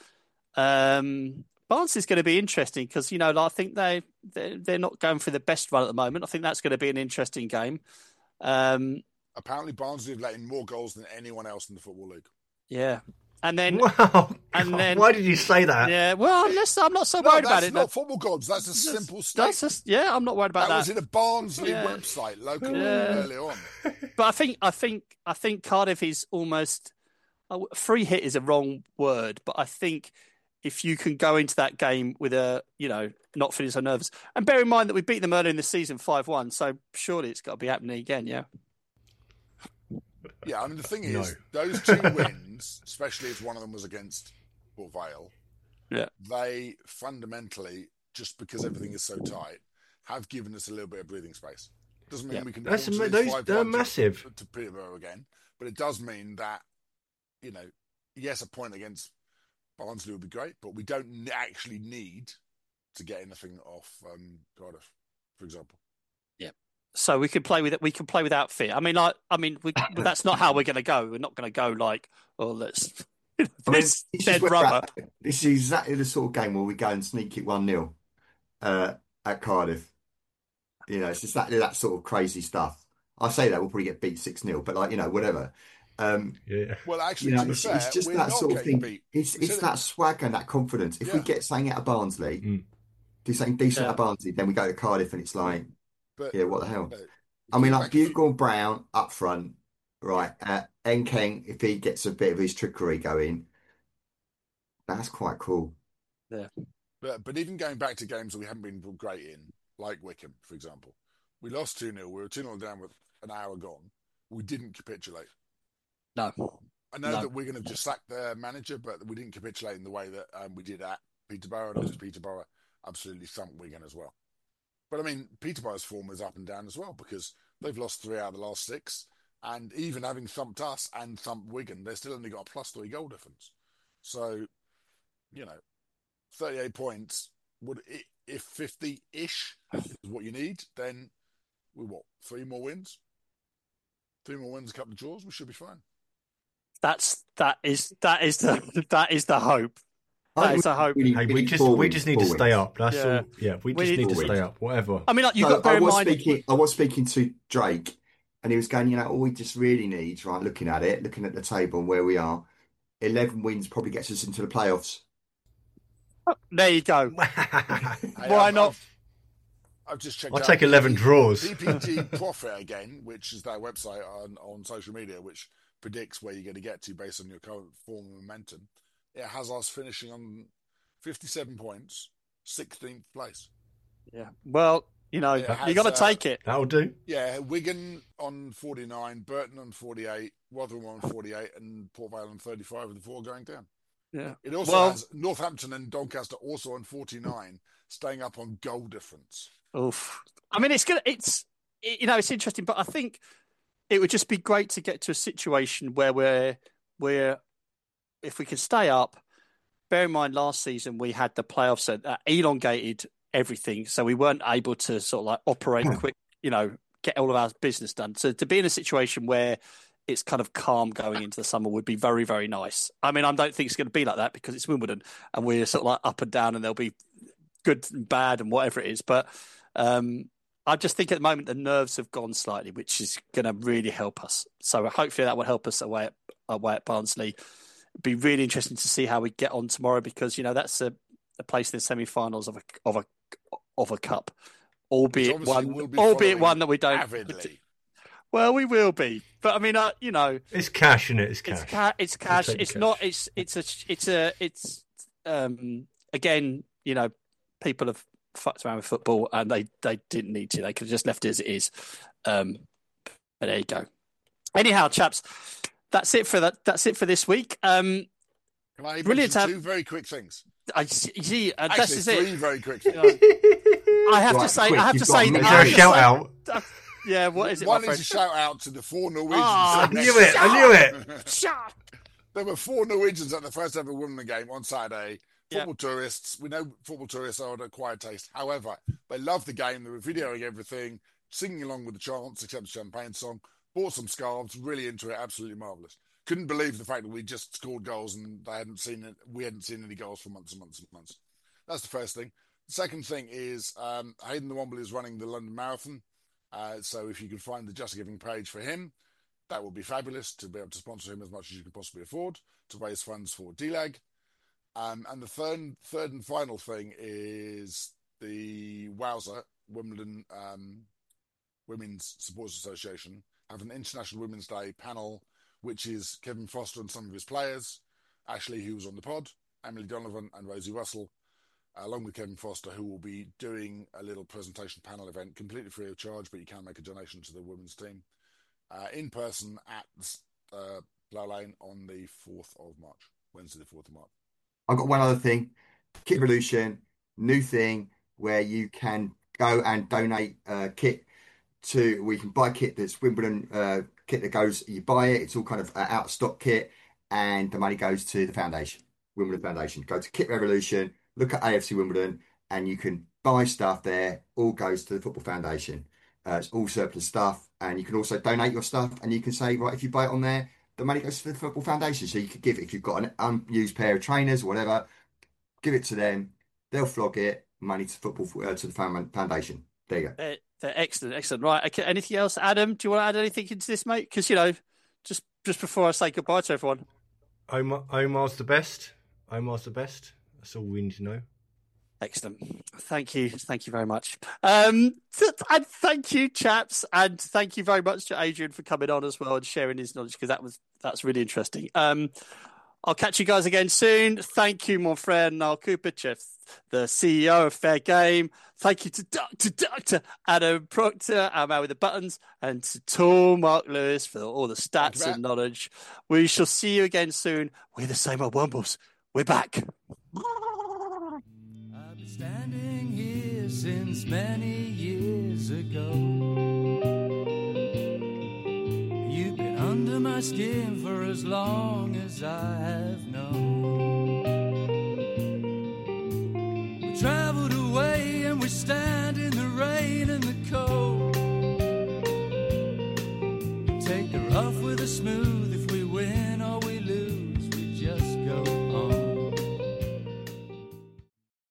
[SPEAKER 1] um, Barnes is going to be interesting because you know I think they they're, they're not going for the best run at the moment. I think that's going to be an interesting game. Um,
[SPEAKER 5] Apparently, Barnsley have let in more goals than anyone else in the Football League.
[SPEAKER 1] yeah, And then,
[SPEAKER 4] Wow.
[SPEAKER 1] and
[SPEAKER 4] God,
[SPEAKER 1] then,
[SPEAKER 4] why did you say that?
[SPEAKER 1] yeah. Well, let's, I'm not so
[SPEAKER 5] No,
[SPEAKER 1] worried
[SPEAKER 5] that's
[SPEAKER 1] about it.
[SPEAKER 5] not
[SPEAKER 1] That-
[SPEAKER 5] football gods. That's a
[SPEAKER 1] that's-
[SPEAKER 5] simple
[SPEAKER 1] that's
[SPEAKER 5] statement.
[SPEAKER 1] just, yeah, I'm not worried about
[SPEAKER 5] That
[SPEAKER 1] that.
[SPEAKER 5] was in a Barnsley
[SPEAKER 1] Yeah.
[SPEAKER 5] website locally
[SPEAKER 1] Yeah.
[SPEAKER 5] early on.
[SPEAKER 1] But I think, I think, I think Cardiff is almost oh, free hit is a wrong word, but I think if you can go into that game with a, you know, not feeling so nervous, and bear in mind that we beat them earlier in the season five one, so surely it's got to be happening again, yeah.
[SPEAKER 5] Yeah, I mean, the thing
[SPEAKER 4] No.
[SPEAKER 5] is, those two wins, especially if one of them was against Port Vale,
[SPEAKER 1] Yeah.
[SPEAKER 5] they fundamentally, just because everything is so tight, have given us a little bit of breathing space. Doesn't mean
[SPEAKER 1] Yeah.
[SPEAKER 5] we can
[SPEAKER 4] That's
[SPEAKER 5] launch
[SPEAKER 4] ama-
[SPEAKER 5] these
[SPEAKER 4] those-
[SPEAKER 5] five
[SPEAKER 4] they're
[SPEAKER 5] one to-
[SPEAKER 4] massive.
[SPEAKER 5] to Peterborough again, but it does mean that, you know, yes, a point against Barnsley would be great, but we don't n- actually need to get anything off um, Cardiff, for example.
[SPEAKER 1] So we can play with it. We can play without fear. I mean, like, I mean, we, but that's not how we're going to go. We're not going to go like, oh, let's.
[SPEAKER 3] I mean,
[SPEAKER 1] this
[SPEAKER 3] this, is
[SPEAKER 1] dead
[SPEAKER 3] where
[SPEAKER 1] rubber.
[SPEAKER 3] that- this is exactly the sort of game where we go and sneak it one nil uh, at Cardiff. You know, it's exactly that sort of crazy stuff. I say that we'll probably get beat six nil, but like, you know, whatever. Um,
[SPEAKER 4] Yeah.
[SPEAKER 5] Well, actually,
[SPEAKER 3] you know,
[SPEAKER 5] to be
[SPEAKER 3] it's,
[SPEAKER 5] fair,
[SPEAKER 3] it's just
[SPEAKER 5] we're
[SPEAKER 3] that
[SPEAKER 5] not
[SPEAKER 3] sort of
[SPEAKER 5] getting
[SPEAKER 3] thing.
[SPEAKER 5] beat.
[SPEAKER 3] It's
[SPEAKER 5] We
[SPEAKER 3] it's
[SPEAKER 5] said
[SPEAKER 3] that swagger and that confidence. If we
[SPEAKER 5] Yeah.
[SPEAKER 3] get something out of Barnsley,
[SPEAKER 4] Mm.
[SPEAKER 3] do something decent
[SPEAKER 1] Yeah.
[SPEAKER 3] at Barnsley, then we go to Cardiff and it's like,
[SPEAKER 5] But
[SPEAKER 3] yeah, what the hell?
[SPEAKER 5] uh,
[SPEAKER 3] I mean,
[SPEAKER 5] think
[SPEAKER 3] like
[SPEAKER 5] back a few-
[SPEAKER 3] Bugle and Brown up front, right? Uh, Enkeng, if he gets a bit of his trickery going, that's quite cool.
[SPEAKER 5] But, but even going back to games that we haven't been great in, like Wickham, for example, we lost two nil. We were two nil down with an hour gone. We didn't capitulate.
[SPEAKER 1] No.
[SPEAKER 5] I know
[SPEAKER 1] No.
[SPEAKER 5] that we're going to just sack the manager, but we didn't capitulate in the way that um, we did at Peterborough. And obviously, Peterborough absolutely thumped Wigan as well. But I mean, Peterborough's form is up and down as well because they've lost three out of the last six. And even having thumped us and thumped Wigan, they've still only got a plus three goal difference. So, you know, thirty-eight points, would i- if fifty-ish is what you need, then we what, three more wins? Three more wins, a couple of draws, we should be fine.
[SPEAKER 1] That's that is that is the that is the hope.
[SPEAKER 3] I
[SPEAKER 1] That is the hope.
[SPEAKER 3] we need-
[SPEAKER 4] Hey,
[SPEAKER 3] we
[SPEAKER 4] we
[SPEAKER 3] need
[SPEAKER 4] just
[SPEAKER 3] four
[SPEAKER 4] we
[SPEAKER 3] wins,
[SPEAKER 4] just need
[SPEAKER 3] four
[SPEAKER 4] to stay
[SPEAKER 3] wins.
[SPEAKER 4] up. That's
[SPEAKER 1] Yeah.
[SPEAKER 4] all. Yeah, we
[SPEAKER 1] We
[SPEAKER 4] just
[SPEAKER 1] need
[SPEAKER 4] need to
[SPEAKER 3] four
[SPEAKER 4] stay
[SPEAKER 3] wins.
[SPEAKER 4] up. Whatever.
[SPEAKER 1] I mean, like you've
[SPEAKER 3] So
[SPEAKER 1] got to bear
[SPEAKER 3] I
[SPEAKER 1] in
[SPEAKER 3] was
[SPEAKER 1] mind.
[SPEAKER 3] speaking, I was speaking to Drake, and he was going, you know, all we just really need, right? Looking at it, looking at the table and where we are, eleven wins probably gets us into the playoffs.
[SPEAKER 1] There you go.
[SPEAKER 5] Hey,
[SPEAKER 1] Why
[SPEAKER 5] I've-
[SPEAKER 1] not?
[SPEAKER 5] I've, I've just checked
[SPEAKER 4] I'll
[SPEAKER 5] out
[SPEAKER 4] take eleven
[SPEAKER 5] P P
[SPEAKER 4] draws.
[SPEAKER 5] P P G Profit again, which is their website on, on social media, which predicts where you're going to get to based on your current form and momentum. It has us finishing on fifty-seven points, sixteenth place.
[SPEAKER 1] Yeah. Well, you know,
[SPEAKER 5] It has,
[SPEAKER 1] you got to
[SPEAKER 5] uh,
[SPEAKER 1] take it.
[SPEAKER 4] That'll do.
[SPEAKER 5] Yeah, Wigan on forty-nine, Burton on forty-eight, Rotherham on forty-eight, and Port Vale on thirty-five, with the four going down.
[SPEAKER 1] Yeah.
[SPEAKER 5] It also
[SPEAKER 1] Well-
[SPEAKER 5] has Northampton and Doncaster also on forty-nine, staying up on goal difference.
[SPEAKER 1] Oof. I mean, it's good. It's it- you know, it's interesting, but I think it would just be great to get to a situation where we're we're if we can stay up. Bear in mind, last season we had the playoffs that uh, elongated everything, so we weren't able to sort of like operate quick. You know, get all of our business done. So to be in a situation where it's kind of calm going into the summer would be very, very nice. I mean, I don't think it's going to be like that because it's Wimbledon and we're sort of like up and down, and there'll be good and bad and whatever it is. But um, I just think at the moment the nerves have gone slightly, which is going to really help us. So hopefully that will help us away at, away at Barnsley. It'd be really interesting to see how we get on tomorrow because you know that's a, a place in the semi-finals of a of a of a cup, albeit
[SPEAKER 5] obviously
[SPEAKER 1] one,
[SPEAKER 5] we'll be
[SPEAKER 1] albeit
[SPEAKER 5] following
[SPEAKER 1] one that we don't.
[SPEAKER 5] Avidly.
[SPEAKER 1] Well, we will be, but I mean, uh, you know,
[SPEAKER 4] It's cash, isn't it? It's
[SPEAKER 1] it's
[SPEAKER 4] cash.
[SPEAKER 1] ca- it's cash.
[SPEAKER 4] take the
[SPEAKER 1] It's
[SPEAKER 4] cash.
[SPEAKER 1] not. It's it's a it's a it's um again. You know, people have fucked around with football, and they they didn't need to. They could have just left it as it is. Um, but there you go. Anyhow, chaps, that's it for that. That's it for this week. Um,
[SPEAKER 5] Can I
[SPEAKER 1] Brilliant to
[SPEAKER 5] mention
[SPEAKER 1] have-
[SPEAKER 5] two very quick things?
[SPEAKER 1] I see. Uh,
[SPEAKER 5] Actually,
[SPEAKER 1] this is
[SPEAKER 5] three
[SPEAKER 1] it.
[SPEAKER 5] very quick things.
[SPEAKER 1] I have to
[SPEAKER 3] Right,
[SPEAKER 1] say.
[SPEAKER 3] quick,
[SPEAKER 1] I have to
[SPEAKER 3] you've
[SPEAKER 1] say.
[SPEAKER 3] got
[SPEAKER 4] Is
[SPEAKER 3] me.
[SPEAKER 1] I
[SPEAKER 4] there
[SPEAKER 1] have
[SPEAKER 4] a
[SPEAKER 1] to
[SPEAKER 4] shout
[SPEAKER 1] say-
[SPEAKER 4] out?
[SPEAKER 1] uh, yeah. What is it,
[SPEAKER 5] One
[SPEAKER 1] my
[SPEAKER 5] is a
[SPEAKER 1] friend?
[SPEAKER 5] shout out to the four Norwegians.
[SPEAKER 1] Ah,
[SPEAKER 4] I knew it. I knew it.
[SPEAKER 1] Shut-
[SPEAKER 5] There were four Norwegians at the first ever Wimbledon game on Saturday.
[SPEAKER 1] Yeah.
[SPEAKER 5] Football tourists. We know football tourists are an acquired taste. However, they loved the game. They were videoing everything, singing along with the chants, except the champagne song. Bought some scarves. Really into it. Absolutely marvellous. Couldn't believe the fact that we just scored goals and they hadn't seen it. We hadn't seen any goals for months and months and months. That's the first thing. The second thing is um, Hayden the Womble is running the London Marathon. Uh, so if you can find the Just Giving page for him, That would be fabulous to be able to sponsor him as much as you can possibly afford to raise funds for D LAG. Um, and the third, third and final thing is the Wowza, Wimbledon um, Women's Supporters Association, have an International Women's Day panel, which is Kevin Foster and some of his players, Ashley, who was on the pod, Emily Donovan and Rosie Russell, along with Kevin Foster, who will be doing a little presentation panel event completely free of charge, but you can make a donation to the women's team uh, in person at uh, Plough Lane on the fourth of March, Wednesday the fourth of March.
[SPEAKER 3] I've got one other thing. Kit Revolution, new thing where you can go and donate uh, kit to, we can buy kit that's Wimbledon uh, kit that goes, you buy it, it's all kind of uh, out of stock kit, and the money goes to the foundation, Wimbledon Foundation. Go to Kit Revolution, look at A F C Wimbledon, and you can buy stuff there, all goes to the Football Foundation. Uh, it's all surplus stuff, and you can also donate your stuff, and you can say, right, if you buy it on there, the money goes to the Football Foundation. So you could give, if you've got an unused pair of trainers or whatever, give it to them. They'll flog it, money to football uh, to the foundation. There you go.
[SPEAKER 1] They're, they're excellent, excellent. Right. Okay. Anything else, Adam? Do you want to add anything into this, mate? Because you know, just just before I say goodbye to everyone,
[SPEAKER 4] Omar, Omar's the best. Omar's the best. That's all we need to know.
[SPEAKER 1] Excellent. Thank you. Thank you very much. Um, and thank you, chaps. And thank you very much to Adrian for coming on as well and sharing his knowledge, because that was that's really interesting. Um, I'll catch you guys again soon. Thank you, my friend Niall Cooper, the C E O of Fair Game. Thank you to Doctor Doctor Adam Proctor, our man with the buttons, and to Tall Mark Lewis for all the stats and knowledge. We shall see you again soon. We're the same old Wombles. We're back.
[SPEAKER 2] Standing here since many years ago. You've been under my skin for as long as I have known. We traveled away and we stand in the rain and the cold. You take the rough with the smooth